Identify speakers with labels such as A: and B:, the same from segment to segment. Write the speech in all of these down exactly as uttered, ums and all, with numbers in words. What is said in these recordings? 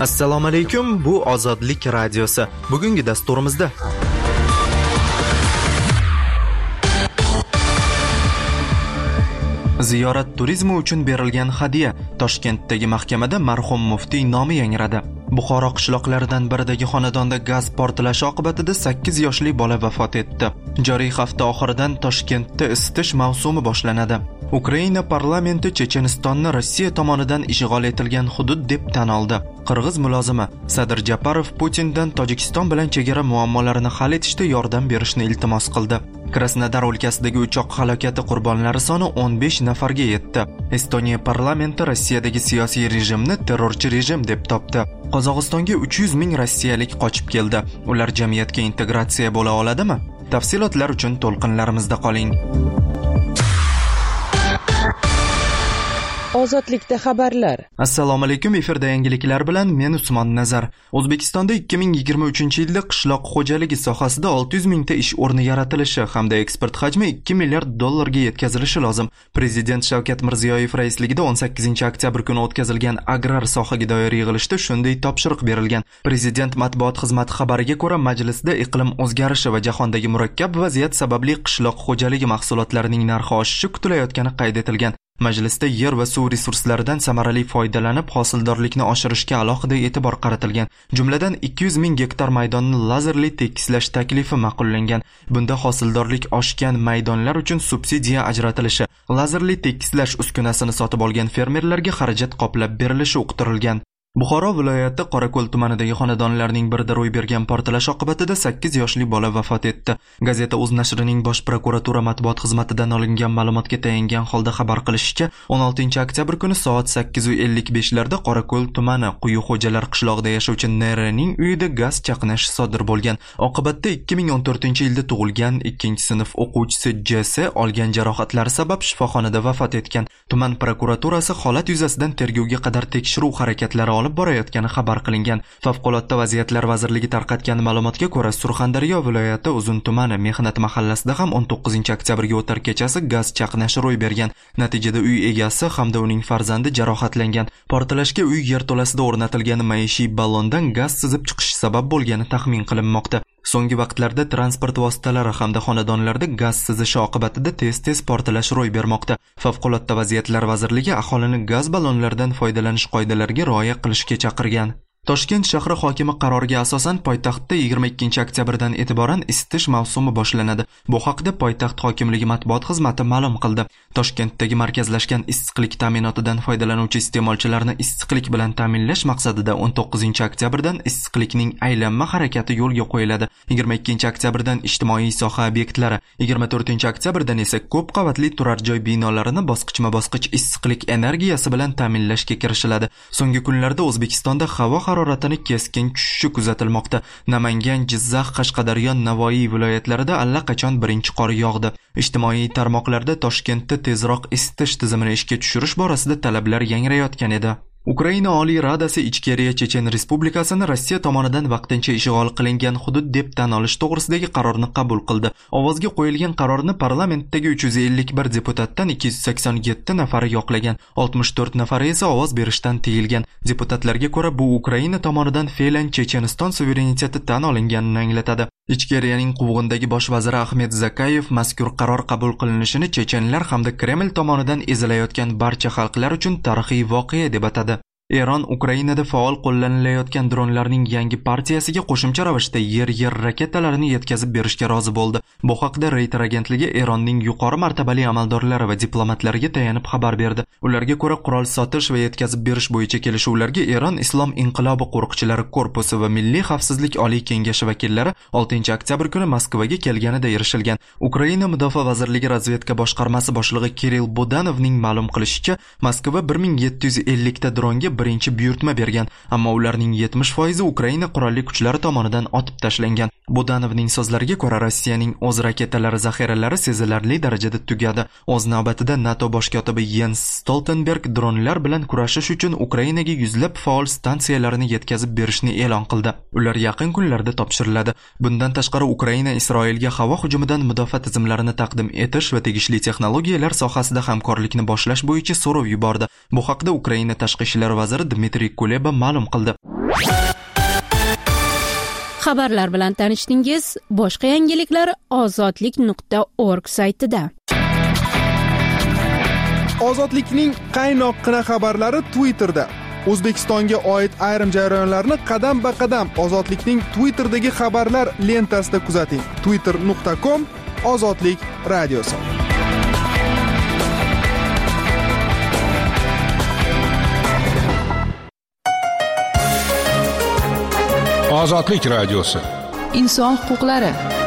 A: Assalomu alaykum, bu Ozodlik radiosi. Bugungi dasturimizda ziyorat turizmi uchun berilgan hadya. Toshkentdagi mahkamada marhum muftiy nomi yangradi. Buxoro qishloqlaridan biridagi xonadonda gaz portlashi oqibatida sakkiz yoshli bola vafot etdi. Joriy hafta oxiridan Toshkentda isitish mavsumi boshlanadi. Ukraina parlamenti Chechenistonni Rossiya tomonidan ishg'ol etilgan hudud deb tan oldi. Qirg'iz mulozimi Sadir Japarov Putindan Tojikiston bilan chegara muammolarini hal etishda yordam berishni iltimos qildi. Krasnodar o'lkasidagi uchoq halokati qurbonlari soni o'n besh nafarga yetdi. Estoniya parlamenti Rossiyadagi siyosiy rejimni terrorchi rejim deb topdi. Qozog'istonga uch yuz ming rossiyalik qochib keldi. Ular jamiyatga integratsiya bo'la oladimi? Tafsilotlar uchun to'lqinlarimizda qoling.
B: Ozodlikda xabarlar.
A: Assalomu alaykum, efirda yangiliklar bilan men Usmon Nazar. O'zbekistonda ikki ming yigirma uchinchi yilda qishloq xo'jaligi sohasida olti yuz mingta ish o'rni yaratilishi hamda eksport hajmi ikki milliard dollarga yetkazilishi lozim. Prezident Shavkat Mirziyoyev raisligida o'n sakkizinchi oktyabr kuni o'tkazilgan agrar sohaga doir yig'ilishda shunday topshiriq berilgan. Prezident matbuot xizmati xabariga ko'ra, majlisda iqlim o'zgarishi va jahondagi murakkab vaziyat sababli qishloq xo'jaligi mahsulotlarining narxi oshishi kutilayotgani qayd etilgan. Majlisda yer va suv resurslaridan samarali foydalanib hosildorlikni oshirishga alohida e'tibor qaratilgan. Jumladan ikki yuz ming gektar maydonni lazerli tekislash taklifi ma'qullangan. Bunda hosildorlik oshgan maydonlar uchun subsidiya ajratilishi, lazerli tekislash uskunasini sotib olgan fermerlarga xarajat qoplab berilishi uqtirilgan. Buxoro viloyati Qorako'l tumanidagi xonadonlarning birida ro'y bergan portlash oqibatida sakkiz yoshli bola vafot etdi. Gazeta Uz nashrining bosh prokuratura matbuot xizmatidan olingan ma'lumotga tayangan holda xabar qilishicha, o'n oltinchi oktyabr kuni soat sakkiz ellik besh larda Qorako'l tumani Quyuxo'jalar qishlog'ida yashovchi N R ning uyida gaz chaqnashi sodir bo'lgan. Oqibatda ikki ming o'n to'rtinchi yilda tug'ilgan ikkinchi sinf o'quvchisi J S olgan jarohatlari sabab shifoxonada vafot etgan. Tuman prokuraturasi holat yuzasidan tergovga qadar tekshiruv harakatlari olib borayotgani xabar qilingan. Favqulodda vaziyatlar vazirligi tarqatgan ma'lumotga ko'ra, Surxondaryo viloyati Uzun tumani Mehnat mahallasida ham o'n to'qqizinchi oktyabrga o'tar kechasi gaz chaqnashi ro'y bergan. Natijada uy egasi hamda uning farzandi jarohatlangan. Portlashga uy yerto'lasida o'rnatilgan maishiy ballondan gaz sizib chiqishi sabab bo'lgani taxmin qilinmoqda. So'nggi vaqtlarda transport vositalari hamda xonadonlarda gaz sizishi oqibatida tez-tez portlash ro'y bermoqda. Favqulodda vaziyatlar vazirligi aholini gaz ballonlaridan foydalanish qoidalariga rioya qilishga chaqirgan. Toshkent shahri hokimi qaroriga asosan poytaxtda yigirma ikkinchi oktyabrdan e'tiboran isitish mavsumi boshlanadi. Bu haqda poytaxt hokimligi matbuot xizmati ma'lum qildi. Toshkentdagi markazlashgan issiqlik ta'minotidan foydalanuvchi iste'molchilarni issiqlik bilan ta'minlash maqsadida o'n to'qqizinchi oktyabrdan issiqlikning aylanma harakati yo'lga qo'yiladi. yigirma ikkinchi oktyabrdan ijtimoiy soha obyektlari, yigirma to'rtinchi oktyabrdan esa ko'p qavatli turar joy binolarini bosqichma-bosqich issiqlik energiyasi bilan ta'minlashga kirishiladi. So'nggi kunlarda O'zbekistonda havo haroratini keskin tushishi kuzatilmoqda. Namangan, Jizzax, Qashqadaryo, Navoiy viloyatlarida allaqachon birinchi qor yog'di. Ijtimoiy tarmoqlarda Toshkentda tezroq isitish tizimini ishga tushirish borasida talablar yangrayotgan edi. Ukraina Oliy Radasi Ichkeriya Chechen Respublikasini Rossiya tomonidan vaqtincha ishg'ol qilingan hudud deb tan olish to'g'risidagi qarorni qabul qildi. Ovozga qo'yilgan qarorni parlamentdagi uch yuz ellik bir deputatdan ikki yuz sakson yetti nafari yoqlagan, oltmish to'rt nafari esa ovoz berishdan tiyilgan. Deputatlarga ko'ra, bu Ukraina tomonidan fe'lan Checheniston suvereniteti tan olinganini anglatadi. Ichkeriyaning quvg'indagi bosh vaziri Ahmed Zakayev mazkur qaror qabul qilinishini chechenlar hamda Kreml tomonidan ezilayotgan barcha xalqlar uchun tarixiy voqea deb atadi. Eron Ukrainada faol qo'llanilayotgan dronlarning yangi partiyasiga qo'shimcha ravishda yer-yer raketalarini yetkazib berishga rozi bo'ldi. Bu haqda Reuters agentligi Eronning yuqori martabali amaldorlari va diplomatlariga tayanib xabar berdi. Ularga ko'ra, qurol sotish va yetkazib berish bo'yicha kelishuvlarga Eron Islom inqilobi qo'riqchilari korpusi va Milliy xavfsizlik oliy kengashi vakillari oltinchi oktyabr kuni Moskvaga kelganida erishilgan. Ukraina Mudofaa vazirligi razvedka boshqarmasi boshlig'i Kirill Budanovning ma'lum qilishicha, Moskva bir ming yetti yuz ellik ta dronga birinchi buyurtma bergan, ammo ularning yetmish foizi Ukraina qurolli kuchlari tomonidan otib tashlangan. Budanovning so'zlariga ko'ra, Rossiyaning o'z raketalari zaxiralari sezilarli darajada tugadi. O'z navbatida NATO bosh kotibi Jens Stoltenberg dronlar bilan kurashish uchun Ukrainaga yuzlab faol stansiyalarini yetkazib berishni e'lon qildi. Ular yaqin kunlarda topshiriladi. Bundan tashqari Ukraina Isroilga havo hujumidan mudofaa tizimlarini taqdim etish va tegishli texnologiyalar sohasida hamkorlikni boshlash bo'yicha so'rov yubordi. Bu haqda Ukraina tashqi ishlar vaziri Dmitriy Kuleba ma'lum qildi.
B: Xabarlar bilan tanishdingiz. Boshqa yangiliklar ozodlik nuqta org saytida.
C: Ozodlikning qaynoqqina xabarlari Twitterda. O'zbekistonga oid ayrim jarayonlarni qadam-ba-qadam Ozodlikning Twitterdagi xabarlar lentasida kuzating. twitter nuqta com Ozodlik radiosi.
D: Ozodlik radiosi.
E: Inson huquqlari.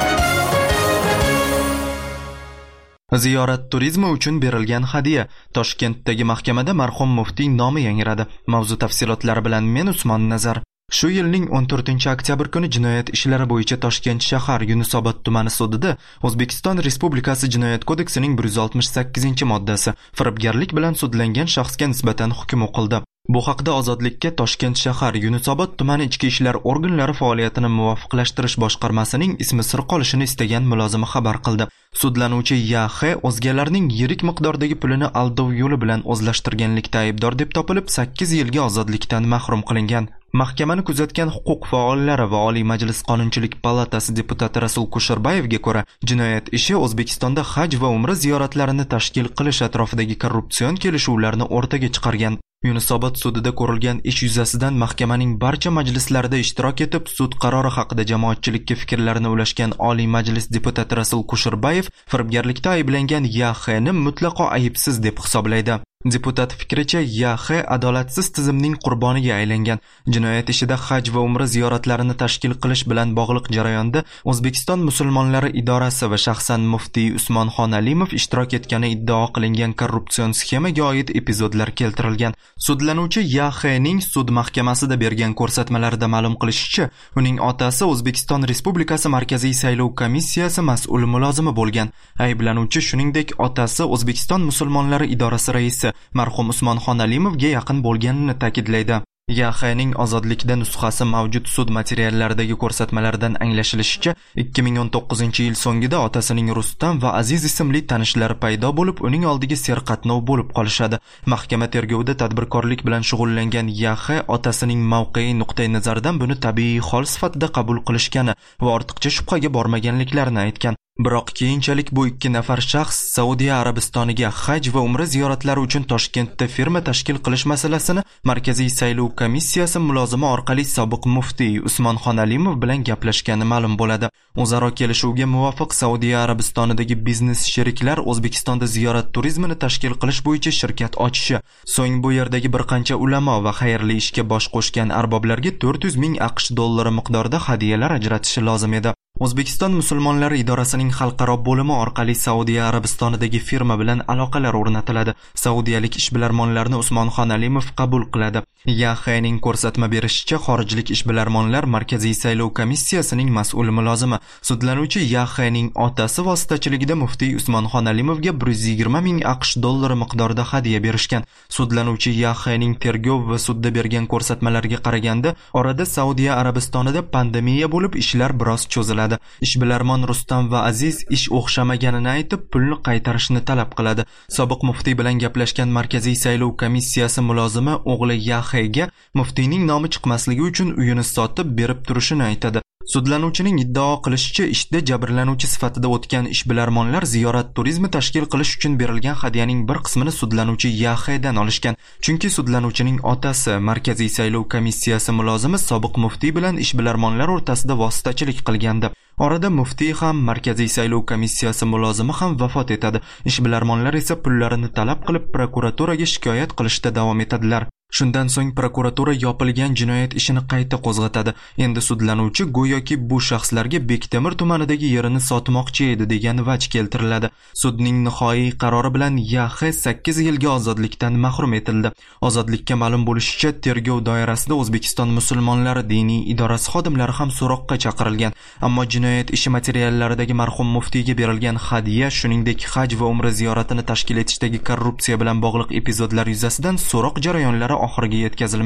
A: Ziyorat turizmi uchun berilgan hadiya. Toshkentdagi mahkamada marhum muftiy nomi yangradi. Mavzu tafsilotlari bilan men Usmon Nazar. Shu yilning o'n to'rtinchi oktyabr kuni jinoyat ishlari bo'yicha Toshkent shahar Yunusobod tumani sudida O'zbekiston Respublikasi Jinoyat kodeksining bir yuz oltmish sakkizinchi moddasi firibgarlik bilan sudlangan shaxsga nisbatan hukm o'qildi. Bu haqda Ozodlikka Toshkent shahar Yunusobod tumani ichki ishlar organlari faoliyatini muvofiqlashtirish boshqarmasining ismi sir qolishini istagan mulozimi xabar qildi. Sudlanuvchi Y X o'zgalarning yirik miqdordagi pulini aldov yo'li bilan o'zlashtirganlikda aybdor deb topilib sakkiz yilga ozodlikdan mahrum qilingan. Mahkamani kuzatgan huquq faollari va Oliy Majlis Qonunchilik palatasi deputati Rasul Kusherbayevga ko'ra, jinoyat ishi O'zbekistonda haj va umra ziyoratlarini tashkil qilish atrofidagi korrupsion kelishuvlarni o'rtaga chiqargan. Yunusobod sudida ko'rilgan ish yuzasidan mahkamaning barcha majlislarida ishtirok etib, sud qarori haqida jamoatchilikka fikrlarini ulashgan Oliy Majlis deputati Rasul Kusherbayev firibgarlikda ayblangan Y X ni mutlaqo aybsiz deb hisoblaydi. Deputat fikricha, Y X adolatsiz tizimning qurboniga aylangan. Jinoyat ishida haj va umra ziyoratlarini tashkil qilish bilan bog'liq jarayonda O'zbekiston musulmonlari idorasi va shaxsan muftiy Usmonxon Alimov ishtirok etgani iddao qilingan korrupsion sxemaga oid epizodlar keltirilgan. Sudlanuvchi Y X ning sud mahkamasida bergan ko'rsatmalarida ma'lum qilishicha, uning otasi O'zbekiston Respublikasi Markaziy saylov komissiyasi mas'ul mulozimi bo'lgan. Ayblanuvchi shuningdek otasi O'zbekiston musulmonlari idorasi raisi marhum Usmonxon Alimovga yaqin bo'lganini ta'kidlaydi. Y X ning ozodlikda nusxasi mavjud sud materiallaridagi ko'rsatmalardan anglashilishicha, ikki ming o'n to'qqizinchi yil so'ngida otasining Rustam va Aziz ismli tanishlari paydo bo'lib, uning oldiga serqatnov bo'lib qolishadi. Mahkama tergovida tadbirkorlik bilan shug'ullangan Y X otasining mavqei nuqtai nazaridan buni tabiiy hol sifatida qabul qilishgani va ortiqcha shubhaga bormaganliklarini aytgan. Biroq keyinchalik bu ikki nafar shaxs Saudiya Arabistoniga haj va umra ziyoratlari uchun Toshkentda firma tashkil qilish masalasini Markaziy saylov komissiyasi mulozimi orqali sobiq muftiy Usmonxon Alimov bilan gaplashgani ma'lum bo'ladi. O'zaro kelishuvga muvofiq Saudiya Arabistonidagi biznes sheriklar O'zbekistonda ziyorat turizmini tashkil qilish bo'yicha shirkat ochishi, so'ng bu yerdagi bir qancha ulamo va xayrli ishga bosh qo'shgan arboblarga to'rt yuz ming AQSh dollari miqdorida hadiyalar ajratishi lozim edi. O'zbekiston musulmonlari idorasining xalqaro bo'limi orqali Saudiya Arabistonidagi firma bilan aloqalar o'rnatiladi. Saudiyalik ishbilarmonlarni Usmonxon Alimov qabul qiladi. Y X ning ko'rsatma berishicha, xorijlik ishbilarmonlar Markaziy saylov komissiyasining mas'ul mulozimi. Sudlanuvchi Y X ning otasi vositachiligida muftiy Usmonxon Alimovga bir yuz yigirma ming AQSh dollari miqdorida hadiya berishgan. Sudlanuvchi Y X ning tergov va sudda bergan ko'rsatmalariga qaraganda, orada Saudiya Arabistonida pandemiya bo'lib, ishlar biroz cho'ziladi. Ishbilarmon Rustam va Aziz ish o'xshamaganini aytib, pulni qaytarishni talab qiladi. Sobiq muftiy bilan gaplashgan Markaziy saylov komissiyasi mulozimi o'g'li Y X ga muftiyning nomi chiqmasligi uchun uyini sotib berib turishini aytadi. Sudlanuvchining iddao qilishicha, ishda jabrlanuvchi sifatida o'tgan ishbilarmonlar ziyorat turizmi tashkil qilish uchun berilgan hadiyaning bir qismini sudlanuvchi Y X dan olishgan. Chunki sudlanuvchining otasi Markaziy saylov komissiyasi mulozimi sobiq muftiy bilan ishbilarmonlar o'rtasida vositachilik qilgandi. Orada muftiy ham, Markaziy saylov komissiyasi mulozimi ham vafot etadi. Ishbilarmonlar esa pullarini talab qilib prokuraturaga shikoyat qilishda davom etadilar. Shundan so'ng prokuratura yopilgan jinoyat ishini qayta qo'zg'atadi. Endi sudlanuvchi go'yoki bu shaxslarga Bektemir tumanidagi yerini sotmoqchi edi degan vaj keltiriladi. Sudning nihoyiy qarori bilan Y X sakkiz yilga ozodlikdan mahrum etildi. Ozodlikka ma'lum bo'lishicha, tergov doirasida O'zbekiston musulmonlari diniy idorasi xodimlari ham so'roqqa chaqirilgan. Ammo jinoyat ishi materiallaridagi marhum muftiyga berilgan hadiya, shuningdek haj va umra ziyoratini tashkil etishdagi korrupsiya bilan bog'liq epizodlar yuzasidan so'roq jarayonlari oxiriga yetkazilmagan.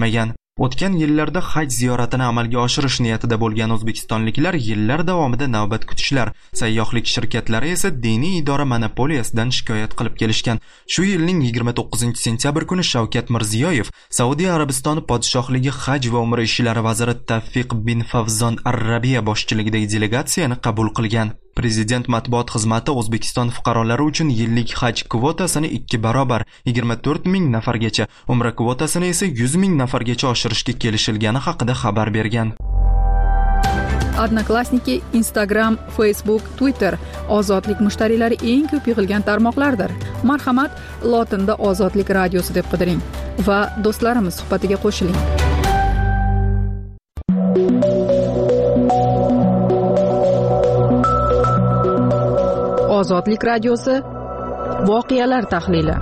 A: O'tgan yillarda haj ziyoratini amalga oshirish niyatida bo'lgan o'zbekistonliklar yillar davomida navbat kutishlar, sayyohlik shirkatlari esa diniy idora monopoliyasidan shikoyat qilib kelishgan. Shu yilning yigirma to'qqizinchi sentyabr kuni Shavkat Mirziyoyev Saudiya Arabistoni podshohligi haj va umra ishlari vaziri Tavfiq bin Favzon Ar-Rabiya boshchiligidagi delegatsiyani qabul qilgan. Prezident matbuot xizmati O'zbekiston fuqarolari uchun yillik haj kvotasini ikki barobar yigirma to'rt ming nafargacha, umra kvotasini esa yuz ming nafargacha oshirishga kelishilgani haqida xabar bergan.
E: Odnoklassniki, Instagram, Facebook, Twitter ozodlik mushtariylari eng ko'p yig'ilgan tarmoqlardir. Marhamat, lotinda Ozodlik radiosi deb qidiring va do'stlarimiz suhbatiga qo'shiling. Ozodlik radiosi voqealar tahlili.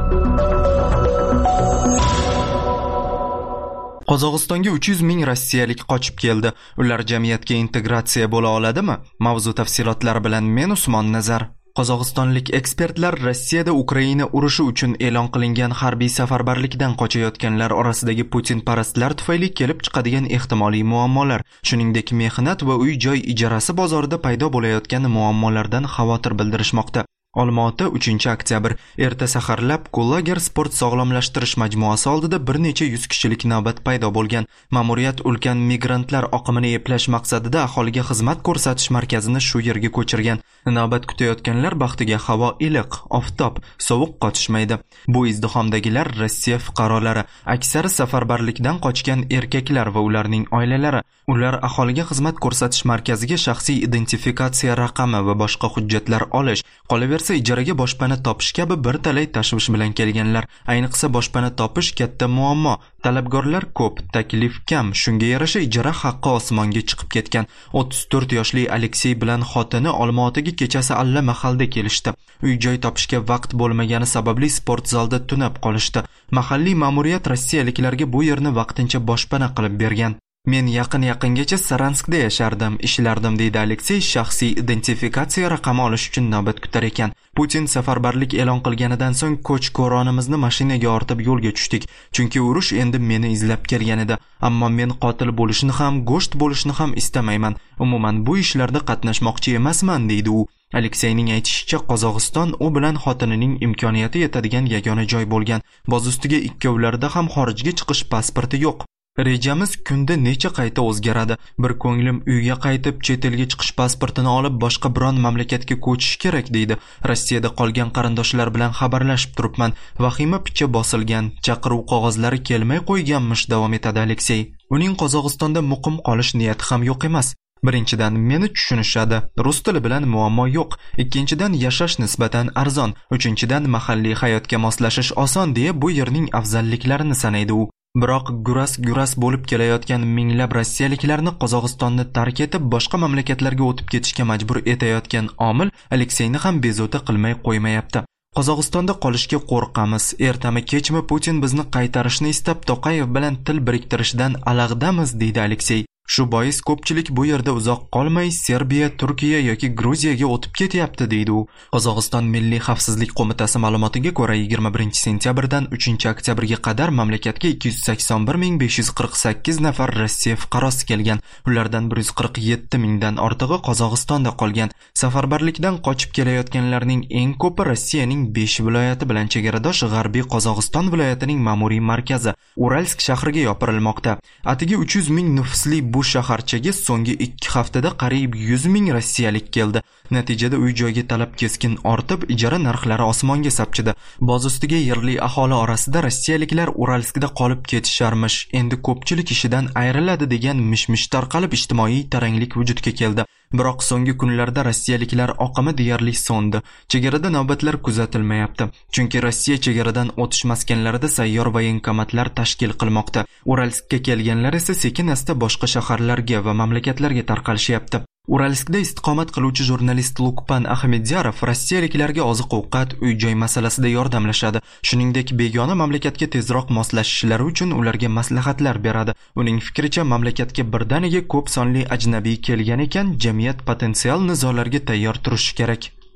A: Qozog'istonga uch yuz ming rossiyalik qochib keldi. Ular jamiyatga integratsiya bo'la oladimi? Mavzu tafsilotlari bilan men Usmon Nazar. Qozog'istonlik ekspertlar Rossiyada Ukraina urushi uchun e'lon qilingan harbiy safarbarlikdan qochayotganlar orasidagi Putin parastlar tufayli kelib chiqadigan ehtimoliy muammolar, shuningdek mehnat va uy-joy ijarasi bozorida paydo bo'layotgan muammolardan xavotir bildirishmoqda. Olmaota uchinchi oktyabr erta saharlab Kulager sport sog'lomlashtirish majmuasi oldida bir necha yuz kishilik navbat paydo bo'lgan. Ma'muriyat ulkan migrantlar oqimini eplash maqsadida aholiga xizmat ko'rsatish markazini shu yerga ko'chirgan. Navbat kutayotganlar baxtiga havo iliq, oftob, sovuq qotishmaydi. Bu izdihomdagilar Rossiya fuqarolari, aksari safarbarlikdan qochgan erkaklar va ularning oilalari. Ular aholiga xizmat ko'rsatish markaziga shaxsiy identifikatsiya raqami va boshqa hujjatlar olish, qolaversa ijaraga boshpana topish kabi bir talay tashvish bilan kelganlar. Ayniqsa boshpana topish katta muammo. Talabgorlar ko'p, taklif kam. Shunga yarasha ijara haqqi osmonga chiqib ketgan. o'ttiz to'rt yoshli Aleksey bilan xotini Olmaotaga kechasi alla mahalda kelishdi. Uy-joy topishga vaqt bo'lmagani sababli sport zalda tunab qolishdi. Mahalliy ma'muriyat rossiyaliklarga bu yerni vaqtincha boshpana qilib bergan. Men yaqin-yaqingacha Saranskda yashardim, ishlardim deydi Aleksey shaxsiy identifikatsiya raqami olish uchun navbat kutar ekan. Putin safarbarlik e'lon qilganidan so'ng ko'ch-ko'ronimizni mashinaga ortib yo'lga tushdik, chunki urush endi meni izlab kelgan edi. Ammo men qotil bo'lishni ham, go'sht bo'lishni ham istamayman. Umuman bu ishlarda qatnashmoqchi emasman, deydi u. Alekseyning aytishicha, Qozog'iston u bilan xotinining imkoniyati yetadigan yagona joy bo'lgan. Boz ustiga ikkovlarida ham xorijga chiqish pasporti yo'q. Rejamiz kunda necha qayta o'zgaradi. Bir ko'nglim uyga qaytib, chet elga chiqish pasportini olib, boshqa biron mamlakatga ko'chish kerak, deydi. Rossiyada qolgan qarindoshlar bilan xabarlashib turibman. Vahima picha bosilgan, chaqiruv qog'ozlari kelmay qo'yganmish, davom etadi Aleksey. Uning Qozog'istonda muqim qolish niyati ham yo'q emas. Birinchidan, meni tushunishadi. Rus tili bilan muammo yo'q. Ikkinchidan, yashash nisbatan arzon. Uchinchidan, mahalliy hayotga moslashish oson deya bu yerning afzalliklarini sanaydi u. Biroq guras-guras bo'lib kelayotgan minglab rossiyaliklarni Qozog'istonni tark etib boshqa mamlakatlarga o'tib ketishga majbur etayotgan omil Alekseyni ham bezovta qilmay qo'ymayapti. Qozog'istonda qolishga qo'rqamiz. Ertami kechmi Putin bizni qaytarishni istab Toqayev bilan til biriktirishdan alag'damiz, deydi Aleksey. Shu bois ko'pchilik bu yerda uzoq qolmay Serbiya, Turkiya yoki Gruziyaga o'tib ketyapti, deydi u. Qozog'iston Milliy xavfsizlik qo'mitasi ma'lumotiga ko'ra yigirma birinchi sentyabrdan uchinchi oktyabrga qadar mamlakatga ikki yuz sakson bir ming besh yuz qirq sakkiz nafar Rossiya fuqarosi kelgan. Ulardan bir yuz qirq yetti mingdan ortig'i Qozog'istonda qolgan. Safarbarlikdan qochib kelayotganlarning eng ko'pi Rossiyaning besh viloyati bilan chegaradosh G'arbiy Qozog'iston viloyatining ma'muriy markazi Uralsk shahriga yopirilmoqda. Atigi uch yuz ming nufusli bu shaharchaga so'nggi ikki haftada qariyb yuz ming rossiyalik keldi. Natijada uy-joyga talab keskin ortib, ijara narxlari osmonga sapchidi. Boz ustiga yerli aholi orasida rossiyaliklar Uralskda qolib ketisharmish, endi ko'pchilik ishidan ayriladi degan mish-mish tarqalib ijtimoiy taranglik vujudga keldi. Biroq so'nggi kunlarda rossiyaliklar oqimi deyarli so'ndi. Chegarada navbatlar kuzatilmayapti, chunki Rossiya chegaradan o'tish maskanlarida sayyor voyenkomatlar tashkil qilmoqda. Uralskka kelganlar esa sekin-asta boshqa shaharlarga va mamlakatlarga tarqalishyapti. Uralskda istiqomat qiluvchi jurnalist Lukpan Ahmedyarov rossiyaliklarga oziq-ovqat, uy-joy masalasida yordamlashadi. Shuningdek, begona mamlakatga tezroq moslashishlari uchun ularga maslahatlar beradi. Uning fikricha, mamlakatga birdaniga ko'p sonli ajnabiy kelgan ekan, jamiyat potensial nizolarga tayyor turishi kerak.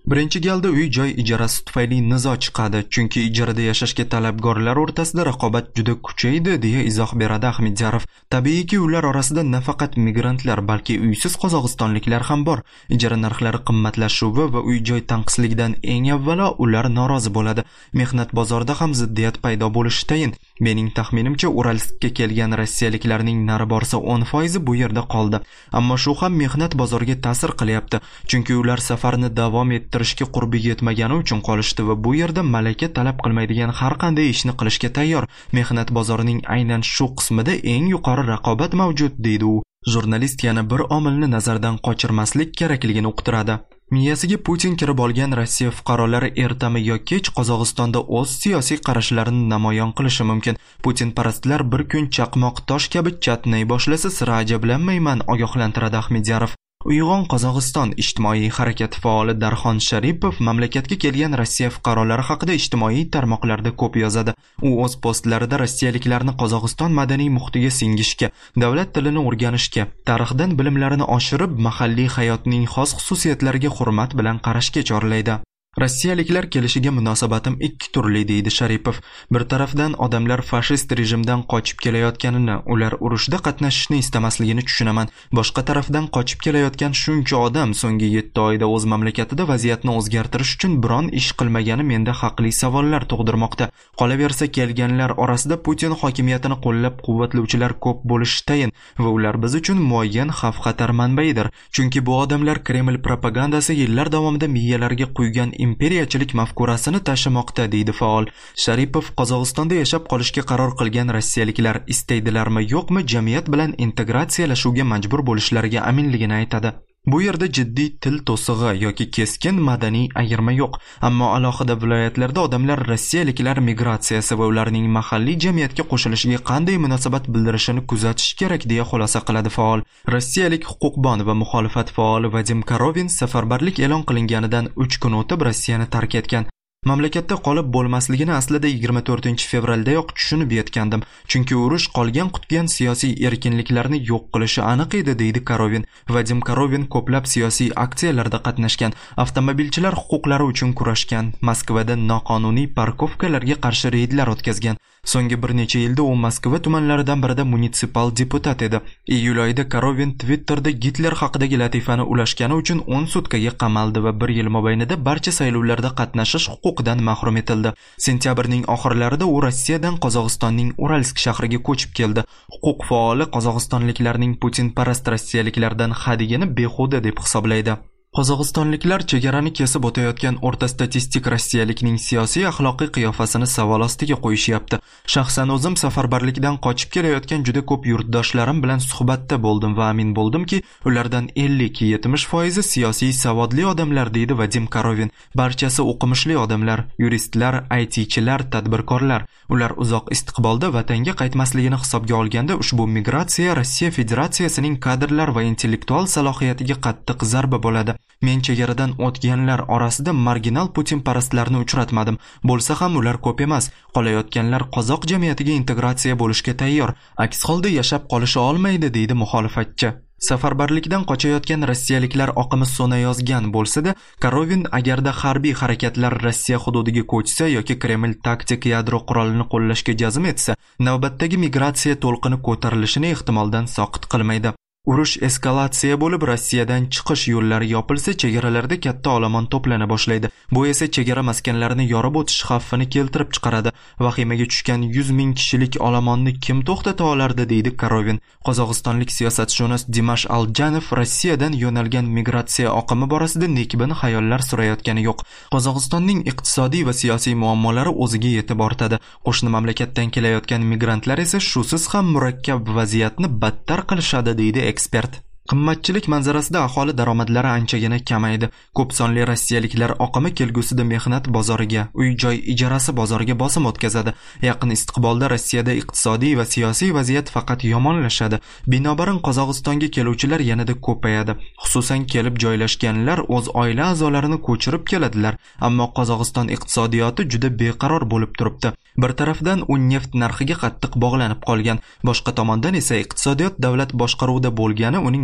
A: Birinchi galda uy-joy ijarasi tufayli nizo chiqadi, chunki ijarada yashashga talabgorlar o'rtasida raqobat juda kuchaydi, deya izoh beradi Ahmedjarov. Tabiiyki, ular orasida nafaqat migrantlar, balki uysiz qozog'istonliklar ham bor. Ijara narxlari qimmatlashuvi va uy-joy tanqisligidan eng avvalo ular norozi bo'ladi. Mehnat bozorida ham ziddiyat paydo bo'lishi tayin. Mening taxminimcha, Uralskka kelgan rossiyaliklarning nari borsa o'n foizi bu yerda qoldi. Ammo shu ham mehnat bozoriga ta'sir qilyapti, chunki ular safarni davom ettirishga qurbi yetmagani uchun qolishdi va bu yerda malaka talab qilmaydigan har qanday ishni qilishga tayyor. Mehnat bozorining aynan shu qismida eng yuqori raqobat mavjud, deydi u. Jurnalist yana bir omilni nazardan qochirmaslik kerakligini uqtiradi. Miyasiga Putin kirib olgan Rossiya fuqarolari ertami yo kech Qozog'istonda o'z siyosiy qarashlarini namoyon qilishi mumkin. Putin parastlar bir kun chaqmoq tosh kabi chatnay boshlasa sira ajablanmayman, ogohlantiradi Ahmedjarov. Uyg'on Qozog'iston ijtimoiy harakati faoli Darxon Sharipov mamlakatga kelgan Rossiya fuqarolari haqida ijtimoiy tarmoqlarda ko'p yozadi. U o'z postlarida rossiyaliklarni Qozog'iston madaniy muhitiga singishga, davlat tilini o'rganishga, tarixdan bilimlarini oshirib, mahalliy hayotning xos xususiyatlariga hurmat bilan qarashga chorlaydi. Rossiyaliklar kelishiga munosabatim ikki turli, deydi Sharipov. Bir tarafdan odamlar fashist rejimdan qochib kelayotganini, ular urushda qatnashishni istamasligini tushunaman. Boshqa tarafdan qochib kelayotgan shuncha odam so'nggi yetti oyda o'z mamlakatida vaziyatni o'zgartirish uchun biron ish qilmagani menda haqli savollar tug'dirmoqda. Qolaversa, kelganlar orasida Putin hokimiyatini qo'llab-quvvatlovchilar ko'p bo'lishi tayin va ular biz uchun muayyan xavf-xatar manbaidir. Chunki bu odamlar Kreml propagandasi yillar davomida miyalarga quygan imperiyachilik mafkurasini tashimoqda, deydi faol. Sharipov Qozog'istonda yashab qolishga qaror qilgan rossiyaliklar istaydilarmi yo'qmi jamiyat bilan integratsiyalashuvga majbur bo'lishlariga aminligini aytadi. Bu yerda jiddiy til to'sig'i yoki keskin madaniy ayirma yo'q, ammo alohida viloyatlarda odamlar rossiyaliklar migratsiyasi va ularning mahalliy jamiyatga qo'shilishiga qanday munosabat bildirishini kuzatish kerak, deya xulosa qiladi faol. Rossiyalik huquqbon va muxolifat faoli Vadim Karovin safarbarlik e'lon qilinganidan uch kun o'tib Rossiyani tark etgan. Mamlakatda qolib bo'lmasligini aslida yigirma to'rtinchi fevraldayoq tushunib yetgandim, chunki urush qolgan qutgan siyosiy erkinliklarni yo'q qilishi aniq edi, deydi Karovin. Vadim Karovin ko'plab siyosiy aksiyalarda qatnashgan, avtomobilchilar huquqlari uchun kurashgan, Moskvada noqonuniy parkovkalarga qarshi reydlar o'tkazgan. So'nggi bir necha yilda u Moskva tumanlaridan birida munitsipal deputat edi. Iyul oyida Karovin Twitterda Gitler haqidagi latifani ulashgani uchun o'n sutkaga qamaldi va bir yil mobaynida barcha saylovlarda qatnashish huquqidan mahrum etildi. Sentyabrning oxirlarida u Rossiyadan Qozog'istonning Uralsk shahriga ko'chib keldi. Huquq faoli qozog'istonliklarning Putin parast rossiyaliklardan hadigini behuda deb hisoblaydi. Qozog'istonliklar chegarani kesib o'tayotgan o'rta statistik rossiyalikning siyosiy axloqiy qiyofasini savol ostiga qo'yishyapti. Shaxsan o'zim safarbarlikdan qochib kelayotgan juda ko'p yurtdoshlarim bilan suhbatda bo'ldim va amin bo'ldimki, ulardan ellik yetmish foizi siyosiy savodli odamlar, deydi Vadim Karovin. Barchasi o'qimishli odamlar, yuristlar, I T'chilar, tadbirkorlar. Ular uzoq istiqbolda vatanga qaytmasligini hisobga olganda ushbu migratsiya Rossiya Federatsiyasining kadrlar va intellektual salohiyatiga qattiq zarba bo'ladi. Men chegaradan o'tganlar orasida marginal Putin parastlarni uchratmadim. Bo'lsa ham ular ko'p emas. Qolayotganlar qozoq jamiyatiga integratsiya bo'lishga tayyor. Aks holda yashab qolisha olmaydi, deydi muxolifatchi. Safarbarlikdan qochayotgan rossiyaliklar oqimi so'nayozgan bo'lsa-da, Karovin agarda harbiy harakatlar Rossiya hududiga ko'chsa yoki Kreml taktik yadro qurolini qo'llashga jazm etsa, navbatdagi migratsiya to'lqini ko'tarilishini ehtimoldan soqit qilmaydi. Urush eskalatsiya bo'lib, Rossiyadan chiqish yo'llari yopilsa, chegaralarda katta olomon to'plana boshlaydi. Bu esa chegara maskanlarini yorib o'tish xavfini keltirib chiqaradi. Vahimaga tushgan yuz ming kishilik olomonni kim to'xtata olardi, deydi Karovin. Qozog'istonlik siyosatshunos Dimash Aljanov Rossiyadan yo'nalgan migratsiya oqimi borasida nekbin xayollar surayotgani yo'q. Qozog'istonning iqtisodiy va siyosiy muammolari o'ziga yetib ortadi. Qo'shni mamlakatdan kelayotgan migrantlar esa shusiz ham murakkab vaziyatni battar qilishadi, deydi ekspert. Qimmatchilik manzarasida aholi daromadlari anchagina kamaydi. Ko'p sonli rossiyaliklar oqimi kelgusida mehnat bozoriga, uy-joy ijarasi bozoriga bosim o'tkazadi. Yaqin istiqbolda Rossiyada iqtisodiy va siyosiy vaziyat faqat yomonlashadi. Binobarin Qozog'istonga keluvchilar yanada ko'payadi. Xususan kelib joylashganlar o'z oila a'zolarini ko'chirib keladilar, ammo Qozog'iston iqtisodiyoti juda beqaror bo'lib turibdi. Bir tarafdan u neft narxiga qattiq bog'lanib qolgan, boshqa tomondan esa iqtisodiyot davlat boshqaruvida bo'lgani uning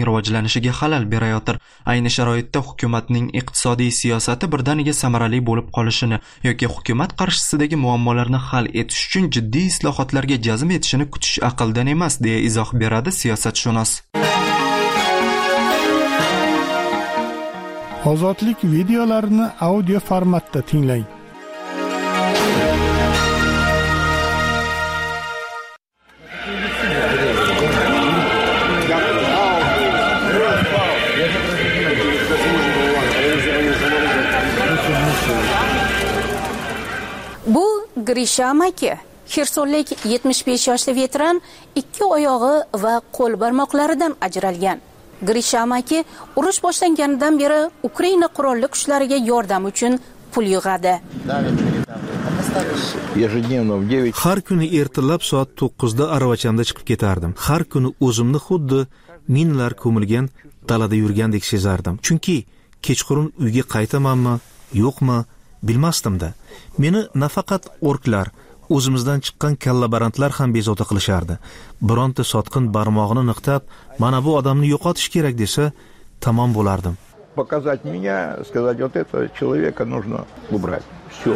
A: rivojlanishiga xalal berayotir. Ayni sharoitda hukumatning iqtisodiy siyosati birdaniga samarali bo'lib qolishini yoki hukumat qarshisidagi muammolarni hal etish uchun jiddiy islohotlarga jazm etishini kutish aqldan emas, deya izoh beradi siyosatshunos.
F: Ozodlik videolarini audio formatda tinglang.
B: Bu Grisha amaki, Xersonlik yetmish besh yoshli veteran ikki oyog'i va qo'l barmoqlaridan ajralgan. Grisha amaki urush boshlanganidan beri Ukraina qurolli kuchlariga yordam uchun pul yig'adi.
G: Har kuni ertalab soat to'qqizda aravachamda chiqib ketardim. Har kuni o'zimni xuddi minalar ko'milgan dalada yurgandek sezardim. Chunki kechqurun uyga qaytamanmi, yo'qmi bilmasdim-da. Meni nafaqat orklar, o'zimizdan chiqqan kallabarantlar ham bezovta qilishardi. Bironta sotqin barmog'ini niqtab, mana bu odamni yo'qotish kerak desa, tamom bo'lardim.
H: Показать меня, сказать, вот этого человека нужно убрать. Всё.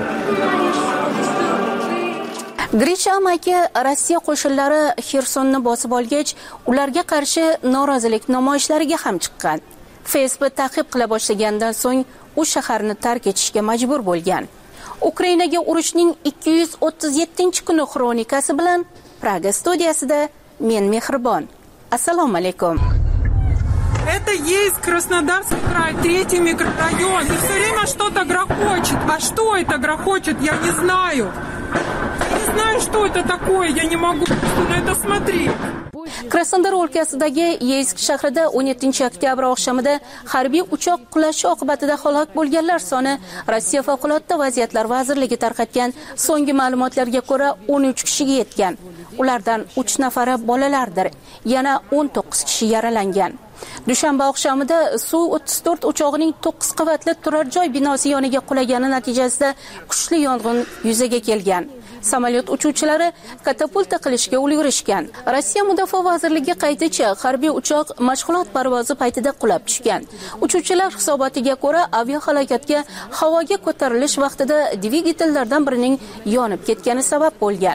B: Grisha amaki Rossiya qo'shinlari Xersonni bosib olgach, ularga qarshi norozilik namoyishlariga ham chiqqan. Facebook ta'qib qila boshlagandan so'ng u shaharni tark etishga majbur bo'lgan. Ukrainaga urushning ikki yuz o'ttiz yettinchi kuni xronikasi bilan Praga studiyasida men Mehribon. Assalomu alaykum.
I: Это есть Краснодарский край, третий микрорайон. И все время что-то грохочет. А что это грохочет, я не знаю. Я не знаю, что это такое, я не могу на это смотреть.
B: Krasnodar o'lkasidagi Yeysk shahrida o'n yettinchi oktyabr oqshomida harbiy uchoq qulashi oqibatida halok bo'lganlar soni Rossiya favqulodda vaziyatlar vazirligi tarqatgan so'nggi ma'lumotlarga ko'ra o'n uch kishiga yetgan. Ulardan uch nafari bolalardir. Yana o'n to'qqiz kishi yaralangan. Dushanba oqshomida Suv o'ttiz to'rt uchog'ining to'qqiz qavatli turar joy binosi yoniga qulagani natijasida kuchli yong'in yuzaga kelgan. Samolyot uchuvchilari katapulta qilishga ulgurishgan. Rossiya Mudofaa vazirligi qayticha harbiy uchoq mashg'ulot parvozi paytida qulab tushgan. Uchuvchilar hisobotiga ko'ra aviahalokatga havoga ko'tarilish vaqtida dvigatellardan birining yonib ketgani sabab bo'lgan.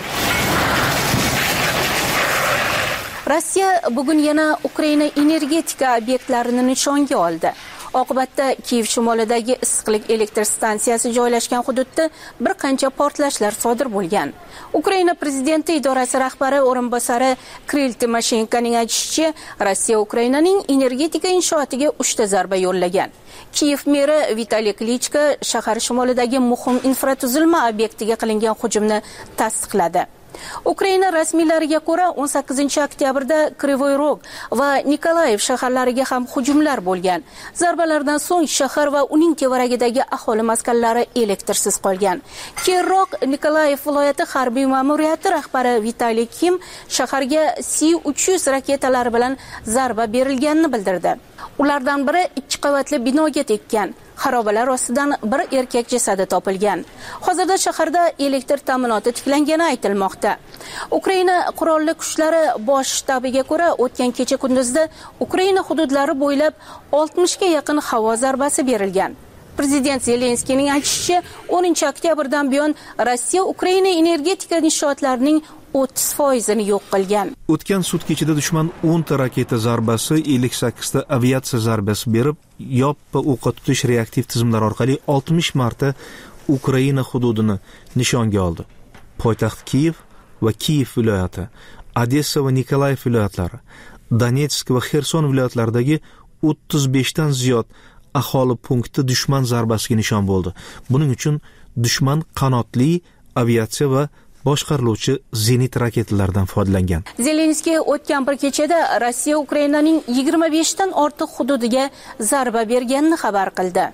B: Rossiya bugun yana Ukraina energetika obyektlarini nishonga oldi. Oqibatda Kiyev shimolidagi issiqlik elektr stansiyasi joylashgan hududda bir qancha portlashlar sodir bo'lgan. Ukraina prezidenti idorasi rahbari o'rinbosari Kirill Timoshenkoning aytishicha, Rossiya Ukrainaning energetika inshootiga uchta zarba yo'llagan. Kiyev meri Vitaliy Klichko shahar shimolidagi muhim infratuzilma obyektiga qilingan hujumni tasdiqladi. Ukraina rasmiylariga ko'ra o'n sakkizinchi oktyabrda Krivoy Rog va Nikolayev shaharlariga ham hujumlar bo'lgan. Zarbalardan so'ng shahar va uning tevaragidagi aholi maskanlari elektrsiz qolgan. Keyinroq Nikolayev viloyati harbiy ma'muriyati rahbari Vitaliy Kim shaharga S uch yuz raketalari bilan zarba berilganini bildirdi. Ulardan biri ikki qavatli binoga tekkan. Xarobalar ostidan bir erkak jasadi topilgan. Hozirda shaharda elektr ta'minoti tiklangani aytilmoqda. Ukraina qurolli kuchlari bosh shtabiga ko'ra, o'tgan kecha kunduzda Ukraina hududlari bo'ylab oltmishga yaqin havo zarbasi berilgan. Prezident Zelenskiyning aytishicha, o'ninchi oktyabrdan buyon Rossiya Ukraina energetika inshootlarining o'ttiz foizini yo'q qilgan.
G: O'tgan sut kechida dushman o'nta raketa zarbasi, ellik sakkizta aviatsiya zarbasi berib, yoppa o'qqa tutish reaktiv tizimlar orqali oltmish marta Ukraina hududini nishonga oldi. Poytaxt Kiyev va Kiyev viloyati, Odessa va Nikolayev viloyatlari, Donetsk va Xerson viloyatlaridagi o'ttiz besh dan ziyod aholi punkti dushman zarbasiga nishon bo'ldi. Buning uchun dushman qanotli aviatsiya va boshqariluvchi zenit raketalardan foydalangan.
B: Zelenskiy o'tgan bir kechada Rossiya Ukrainaning yigirma besh dan ortiq hududiga zarba berganini xabar qildi.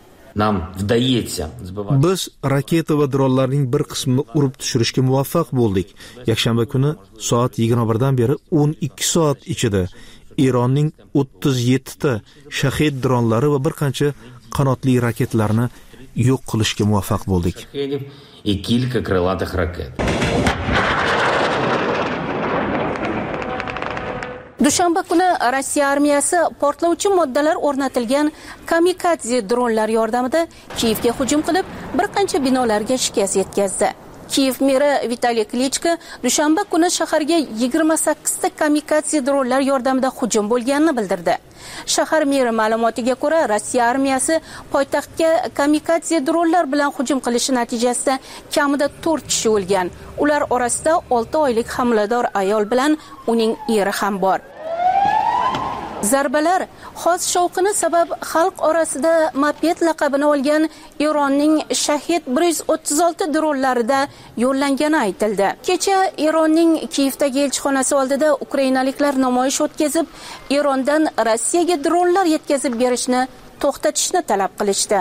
G: Biz raketa va dronlarning bir qismini urib tushirishga muvaffaq bo'ldik. Yakshanba kuni soat yigirma bir dan beri o'n ikki soat ichida Eronning o'ttiz yetti ta Shahid dronlari va bir qancha qanotli raketlarni yo'q qilishga muvaffaq bo'ldik.
J: И кілька крилатих ракет.
B: Dushanba kuni Rossiya armiyasi portlovchi moddalar o'rnatilgan kamikadze dronlar yordamida Kiyevga hujum qilib, bir qancha binolarga shikast yetkazdi. Kiyev meri Vitaliy Klichko dushanba kuni shaharga yigirma sakkizta kamikadze dronlar yordamida hujum bo'lganini bildirdi. Shahar meri ma'lumotiga ko'ra, Rossiya armiyasi poytaxtga kamikadze dronlar bilan hujum qilishi natijasida kamida to'rt kishi o'lgan. Ular orasida olti oylik homilador ayol bilan uning eri ham bor. Zarbalar xos shovqini sabab xalq orasida moped laqabini olgan Eronning Shahid bir yuz o'ttiz olti dronlarida yo'llangani aytildi. Kecha Eronning Kiyevdagi elchixonasi oldida ukrainaliklar namoyish o'tkazib, Erondan Rossiyaga dronlar yetkazib berishni to'xtatishni talab qilishdi.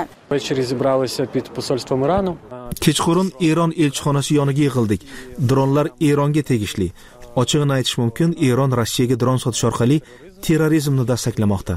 G: Kechqurun Eron elchixonasi yoniga yig'ildik. Dronlar Eronga tegishli. Ochig'ini aytish mumkin, Eron Rossiyaga dron sotish orqali terrorizmni dastaklamoqda.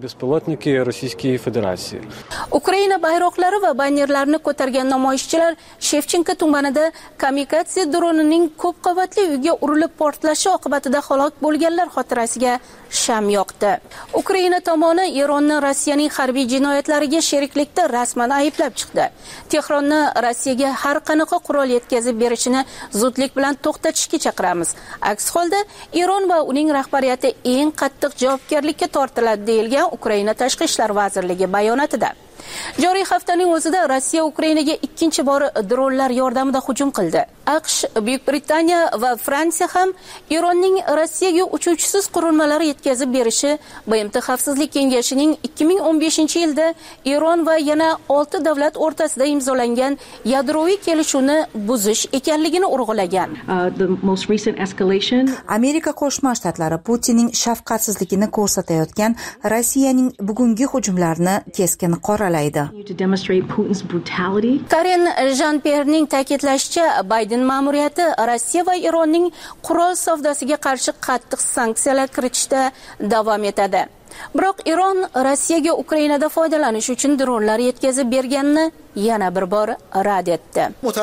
B: Ukraina bayroqlari va bannerlarni ko'targan namoyishchilar Shevchenko tumanida kamikadze dronining ko'p qavatli uyga urilib portlashi oqibatida halok bo'lganlar xotirasiga sham yoqdi. Ukraina tomoni Eronni Rossiyaning harbiy jinoyatlariga sheriklikda rasman ayblab chiqdi. Tehronni Rossiyaga har qanaqa qurol yetkazib berishini zudlik bilan to'xtatishga chaqiramiz. Aks holda Eron va uning rahbariyati eng qattiq javobgarlikka tortiladi deyilgan Ukraina Tashqi ishlar vazirligi bayonotida. Joriy haftaning o'zida Rossiya Ukrainaga ikkinchi bor dronlar yordamida hujum qildi. AQSh, Buyuk Britaniya va Fransiya ham Eronning Rossiyaga uchuvchisiz qurilmalar yetkazib berishi B M T Xavfsizlik kengashining ikki ming o'n beshinchi yilda Eron va yana olti davlat o'rtasida imzolangan yadroviy kelishuvni buzish ekanligini urg'ulagan.
K: Amerika Qo'shma Shtatlari Putinning shafqatsizligini ko'rsatayotgan Rossiyaning bugungi hujumlarini keskin qoralaydi.
B: Karen Jean-Pierre'ning ta'kidlashicha, Biden ma'muriyati Rossiya va Eronning qurol savdosiga qarshi qattiq sanksiyalar kiritishda davom etadi. Biroq Eron Rossiyaga Ukrainada foydalanish uchun dronlar yetkazib berganini yana bir bor rad etdi.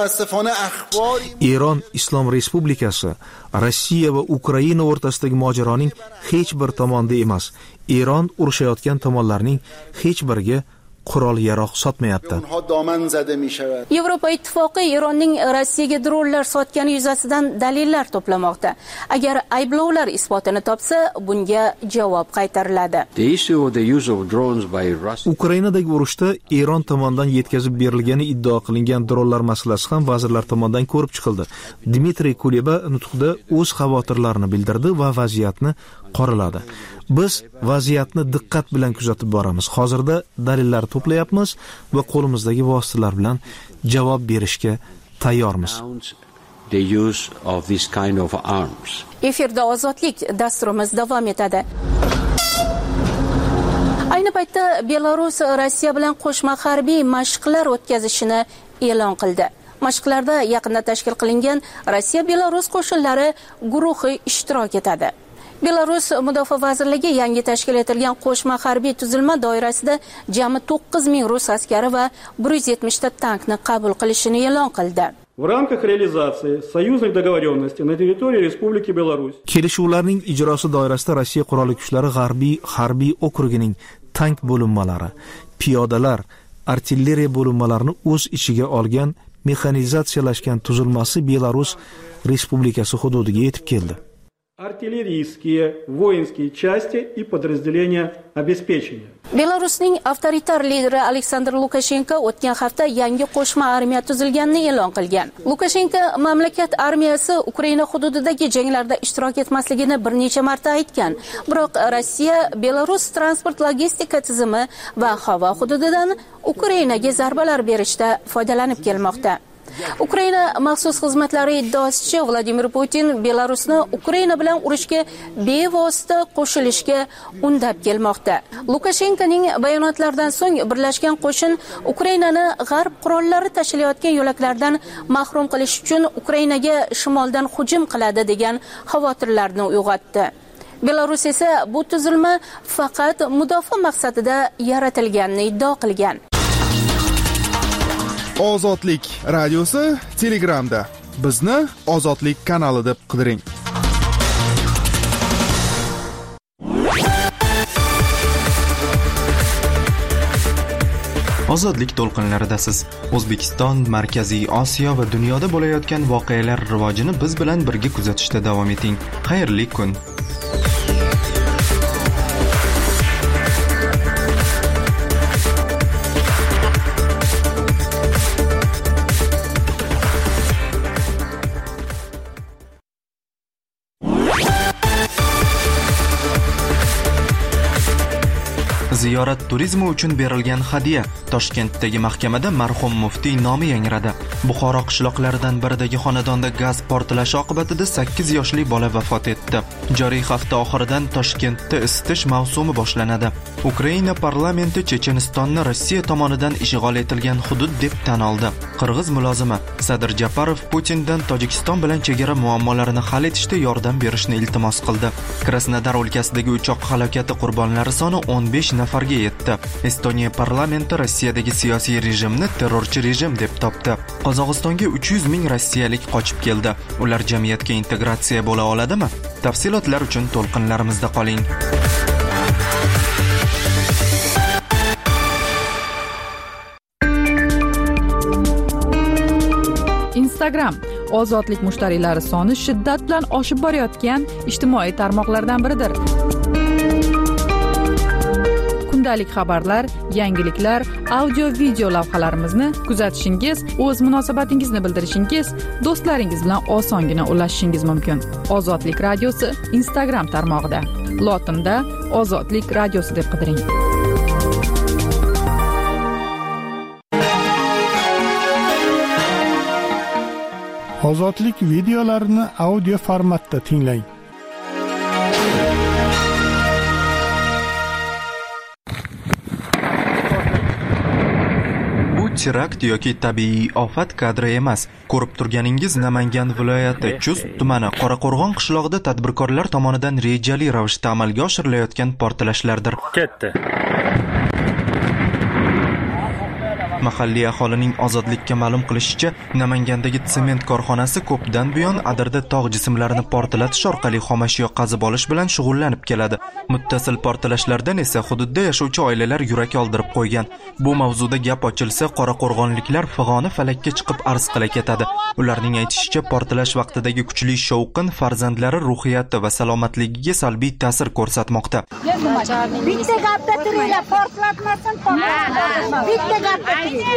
G: Eron Islom Respublikasi Rossiya va Ukraina o'rtasidagi mojaroning hech bir tomonida emas. Eron urushayotgan tomonlarning hech biriga qurol yaroq sotmayapti.
B: Yevropa ittifoqi Eronning Rossiyaga dronlar sotgani yuzasidan dalillar to'plamoqda. Agar ayblovlar isbotini topsa, bunga javob qaytariladi.
G: Ukrainadagi urushda Eron tomonidan yetkazib berilgani iddao qilingan dronlar masalasi ham vazirlar tomonidan ko'rib chiqildi. Dmitriy Kuleba nutqida o'z xavotirlarini bildirdi va vaziyatni qoraladi. Biz vaziyatni diqqat bilan kuzatib boramiz. Hozirda dalillar to'playapmiz va qo'limizdagi vositalar bilan javob berishga tayyormiz.
B: Efirda ozodlik dasturimiz davom etadi. Ayni paytda Belarus Rossiya bilan qo'shma harbiy mashqlar o'tkazishini e'lon qildi. Mashqlarda yaqinda tashkil qilingan Rossiya-Belarus qo'shinlari guruhi ishtirok etadi. Belarus Mudofaa vazirligi yangi tashkil etilgan qo'shma harbiy tuzilma doirasida jami to'qqiz ming rus askari va bir yuz yetmish ta tankni qabul qilishini e'lon qildi.
L: В рамках реализации союзных договоренностей на территории Республики Беларусь.
G: Kelishuvlarning ijrosi doirasida Rossiya qurolli kuchlari g'arbiy harbiy okrugining tank bo'linmalari, piyodalar, artilleriya bo'linmalarini o'z ichiga olgan mexanizatsiyalashgan tuzilmasi Belarus Respublikasi hududiga yetib keldi.
L: Artilleriystские, воинские части и подразделения обеспечения.
B: Belarusning avtoritar lideri Aleksandr Lukashenko o'tgan hafta yangi qo'shma armiya tuzilganini e'lon qilgan. Lukashenko mamlakat armiyasi Ukraina hududidagi janglarda ishtirok etmasligini bir necha marta aytgan. Biroq Rossiya Belarus transport logistika tizimi va havo hududidan Ukrainaga zarbalar berishda foydalanib kelmoqda. Ukraina maxsus xizmatlari iddaosicha Vladimir Putin Belarusni Ukraina bilan urushga bevosita qo'shilishga undab kelmoqda. Lukashenkoning bayonotlaridan so'ng birlashgan qo'shin Ukrainani g'arb qurollari tashilayotgan yo'laklardan mahrum qilish uchun Ukrainaga shimoldan hujum qiladi degan xavotirlarni uyg'otdi. Belarus esa bu tuzilma faqat mudofaa maqsadida yaratilganini iddao qilgan.
C: Ozodlik radiosi Telegramda. Bizni Ozodlik kanali deb qidiring.
A: Ozodlik to'lqinlaridasiz. O'zbekiston, Markaziy Osiyo va dunyoda bo'layotgan voqealar rivojini biz bilan birga kuzatishda davom eting. Xayrli kun. Ziyorat turizmi uchun berilgan hadya. Toshkentdagi mahkamada marhum muftiy nomi yangradi. Buxoro qishloqlaridan biridagi xonadonda gaz portlashi oqibatida sakkiz yoshli bola vafot etdi. Joriy hafta oxiridan Toshkentda isitish mavsumi boshlanadi. Ukraina parlamenti Chechenistonni Rossiya tomonidan ishg'ol etilgan hudud deb tan oldi. Qirg'iz mulozimi Sadir Japarov Putindan Tojikiston bilan chegara muammolarini hal etishda yordam berishni iltimos qildi. Krasnodar o'lkasidagi uchoq halokati qurbonlari soni o'n besh nafarga yetdi. Estoniya parlamenti Rossiyadagi siyosiy rejimni terrorchi rejim deb topdi. Qozog'istonga uch yuz ming rossiyalik qochib keldi. Ular jamiyatga integratsiya bo'la oladimi? Tafsilotlar uchun to'lqinlarimizda qoling.
E: Instagram ozodlik mushtariylari soni shiddat bilan oshib borayotgan ijtimoiy tarmoqlardan biridir. Kundalik xabarlar, yangiliklar, audio-video lavhalarimizni kuzatishingiz, o'z munosabatingizni bildirishingiz, do'stlaringiz bilan osongina ulashishingiz mumkin. Ozodlik radiosi Instagram tarmog'ida. Lotinda Ozodlik radiosi deb qidiring.
F: Ozodlik videolarini audio formatda tinglang.
A: Terakt yoki tabiiy ofat kadri emas. Ko'rib turganingiz Namangan viloyati Chust tumani Qoraqo'rg'on qishlog'ida tadbirkorlar tomonidan rejali ravishda amalga oshirilayotgan portlashlardir.
M: Ketdi.
A: Mahalliy aholining ozodlikka ma'lum qilishicha, Namangandagi sement korxonasi ko'pdan buyon Adirda tog' jismlarini portlatish orqali xomashyo qazib olish bilan shug'ullanib keladi. Muttasil portlashlardan esa hududda yashovchi oilalar yurak oldirib qo'ygan. Bu mavzuda gap ochilsa, qoraqo'rg'onliklar fig'oni falakka chiqib arz qila ketadi. Ularning aytishicha, portlash vaqtidagi kuchli shovqin farzandlari ruhiyati va salomatligiga salbiy ta'sir ko'rsatmoqda.
N: Bitta gapda turinglar, portlatmasin, portlatmasin. Bitta gapda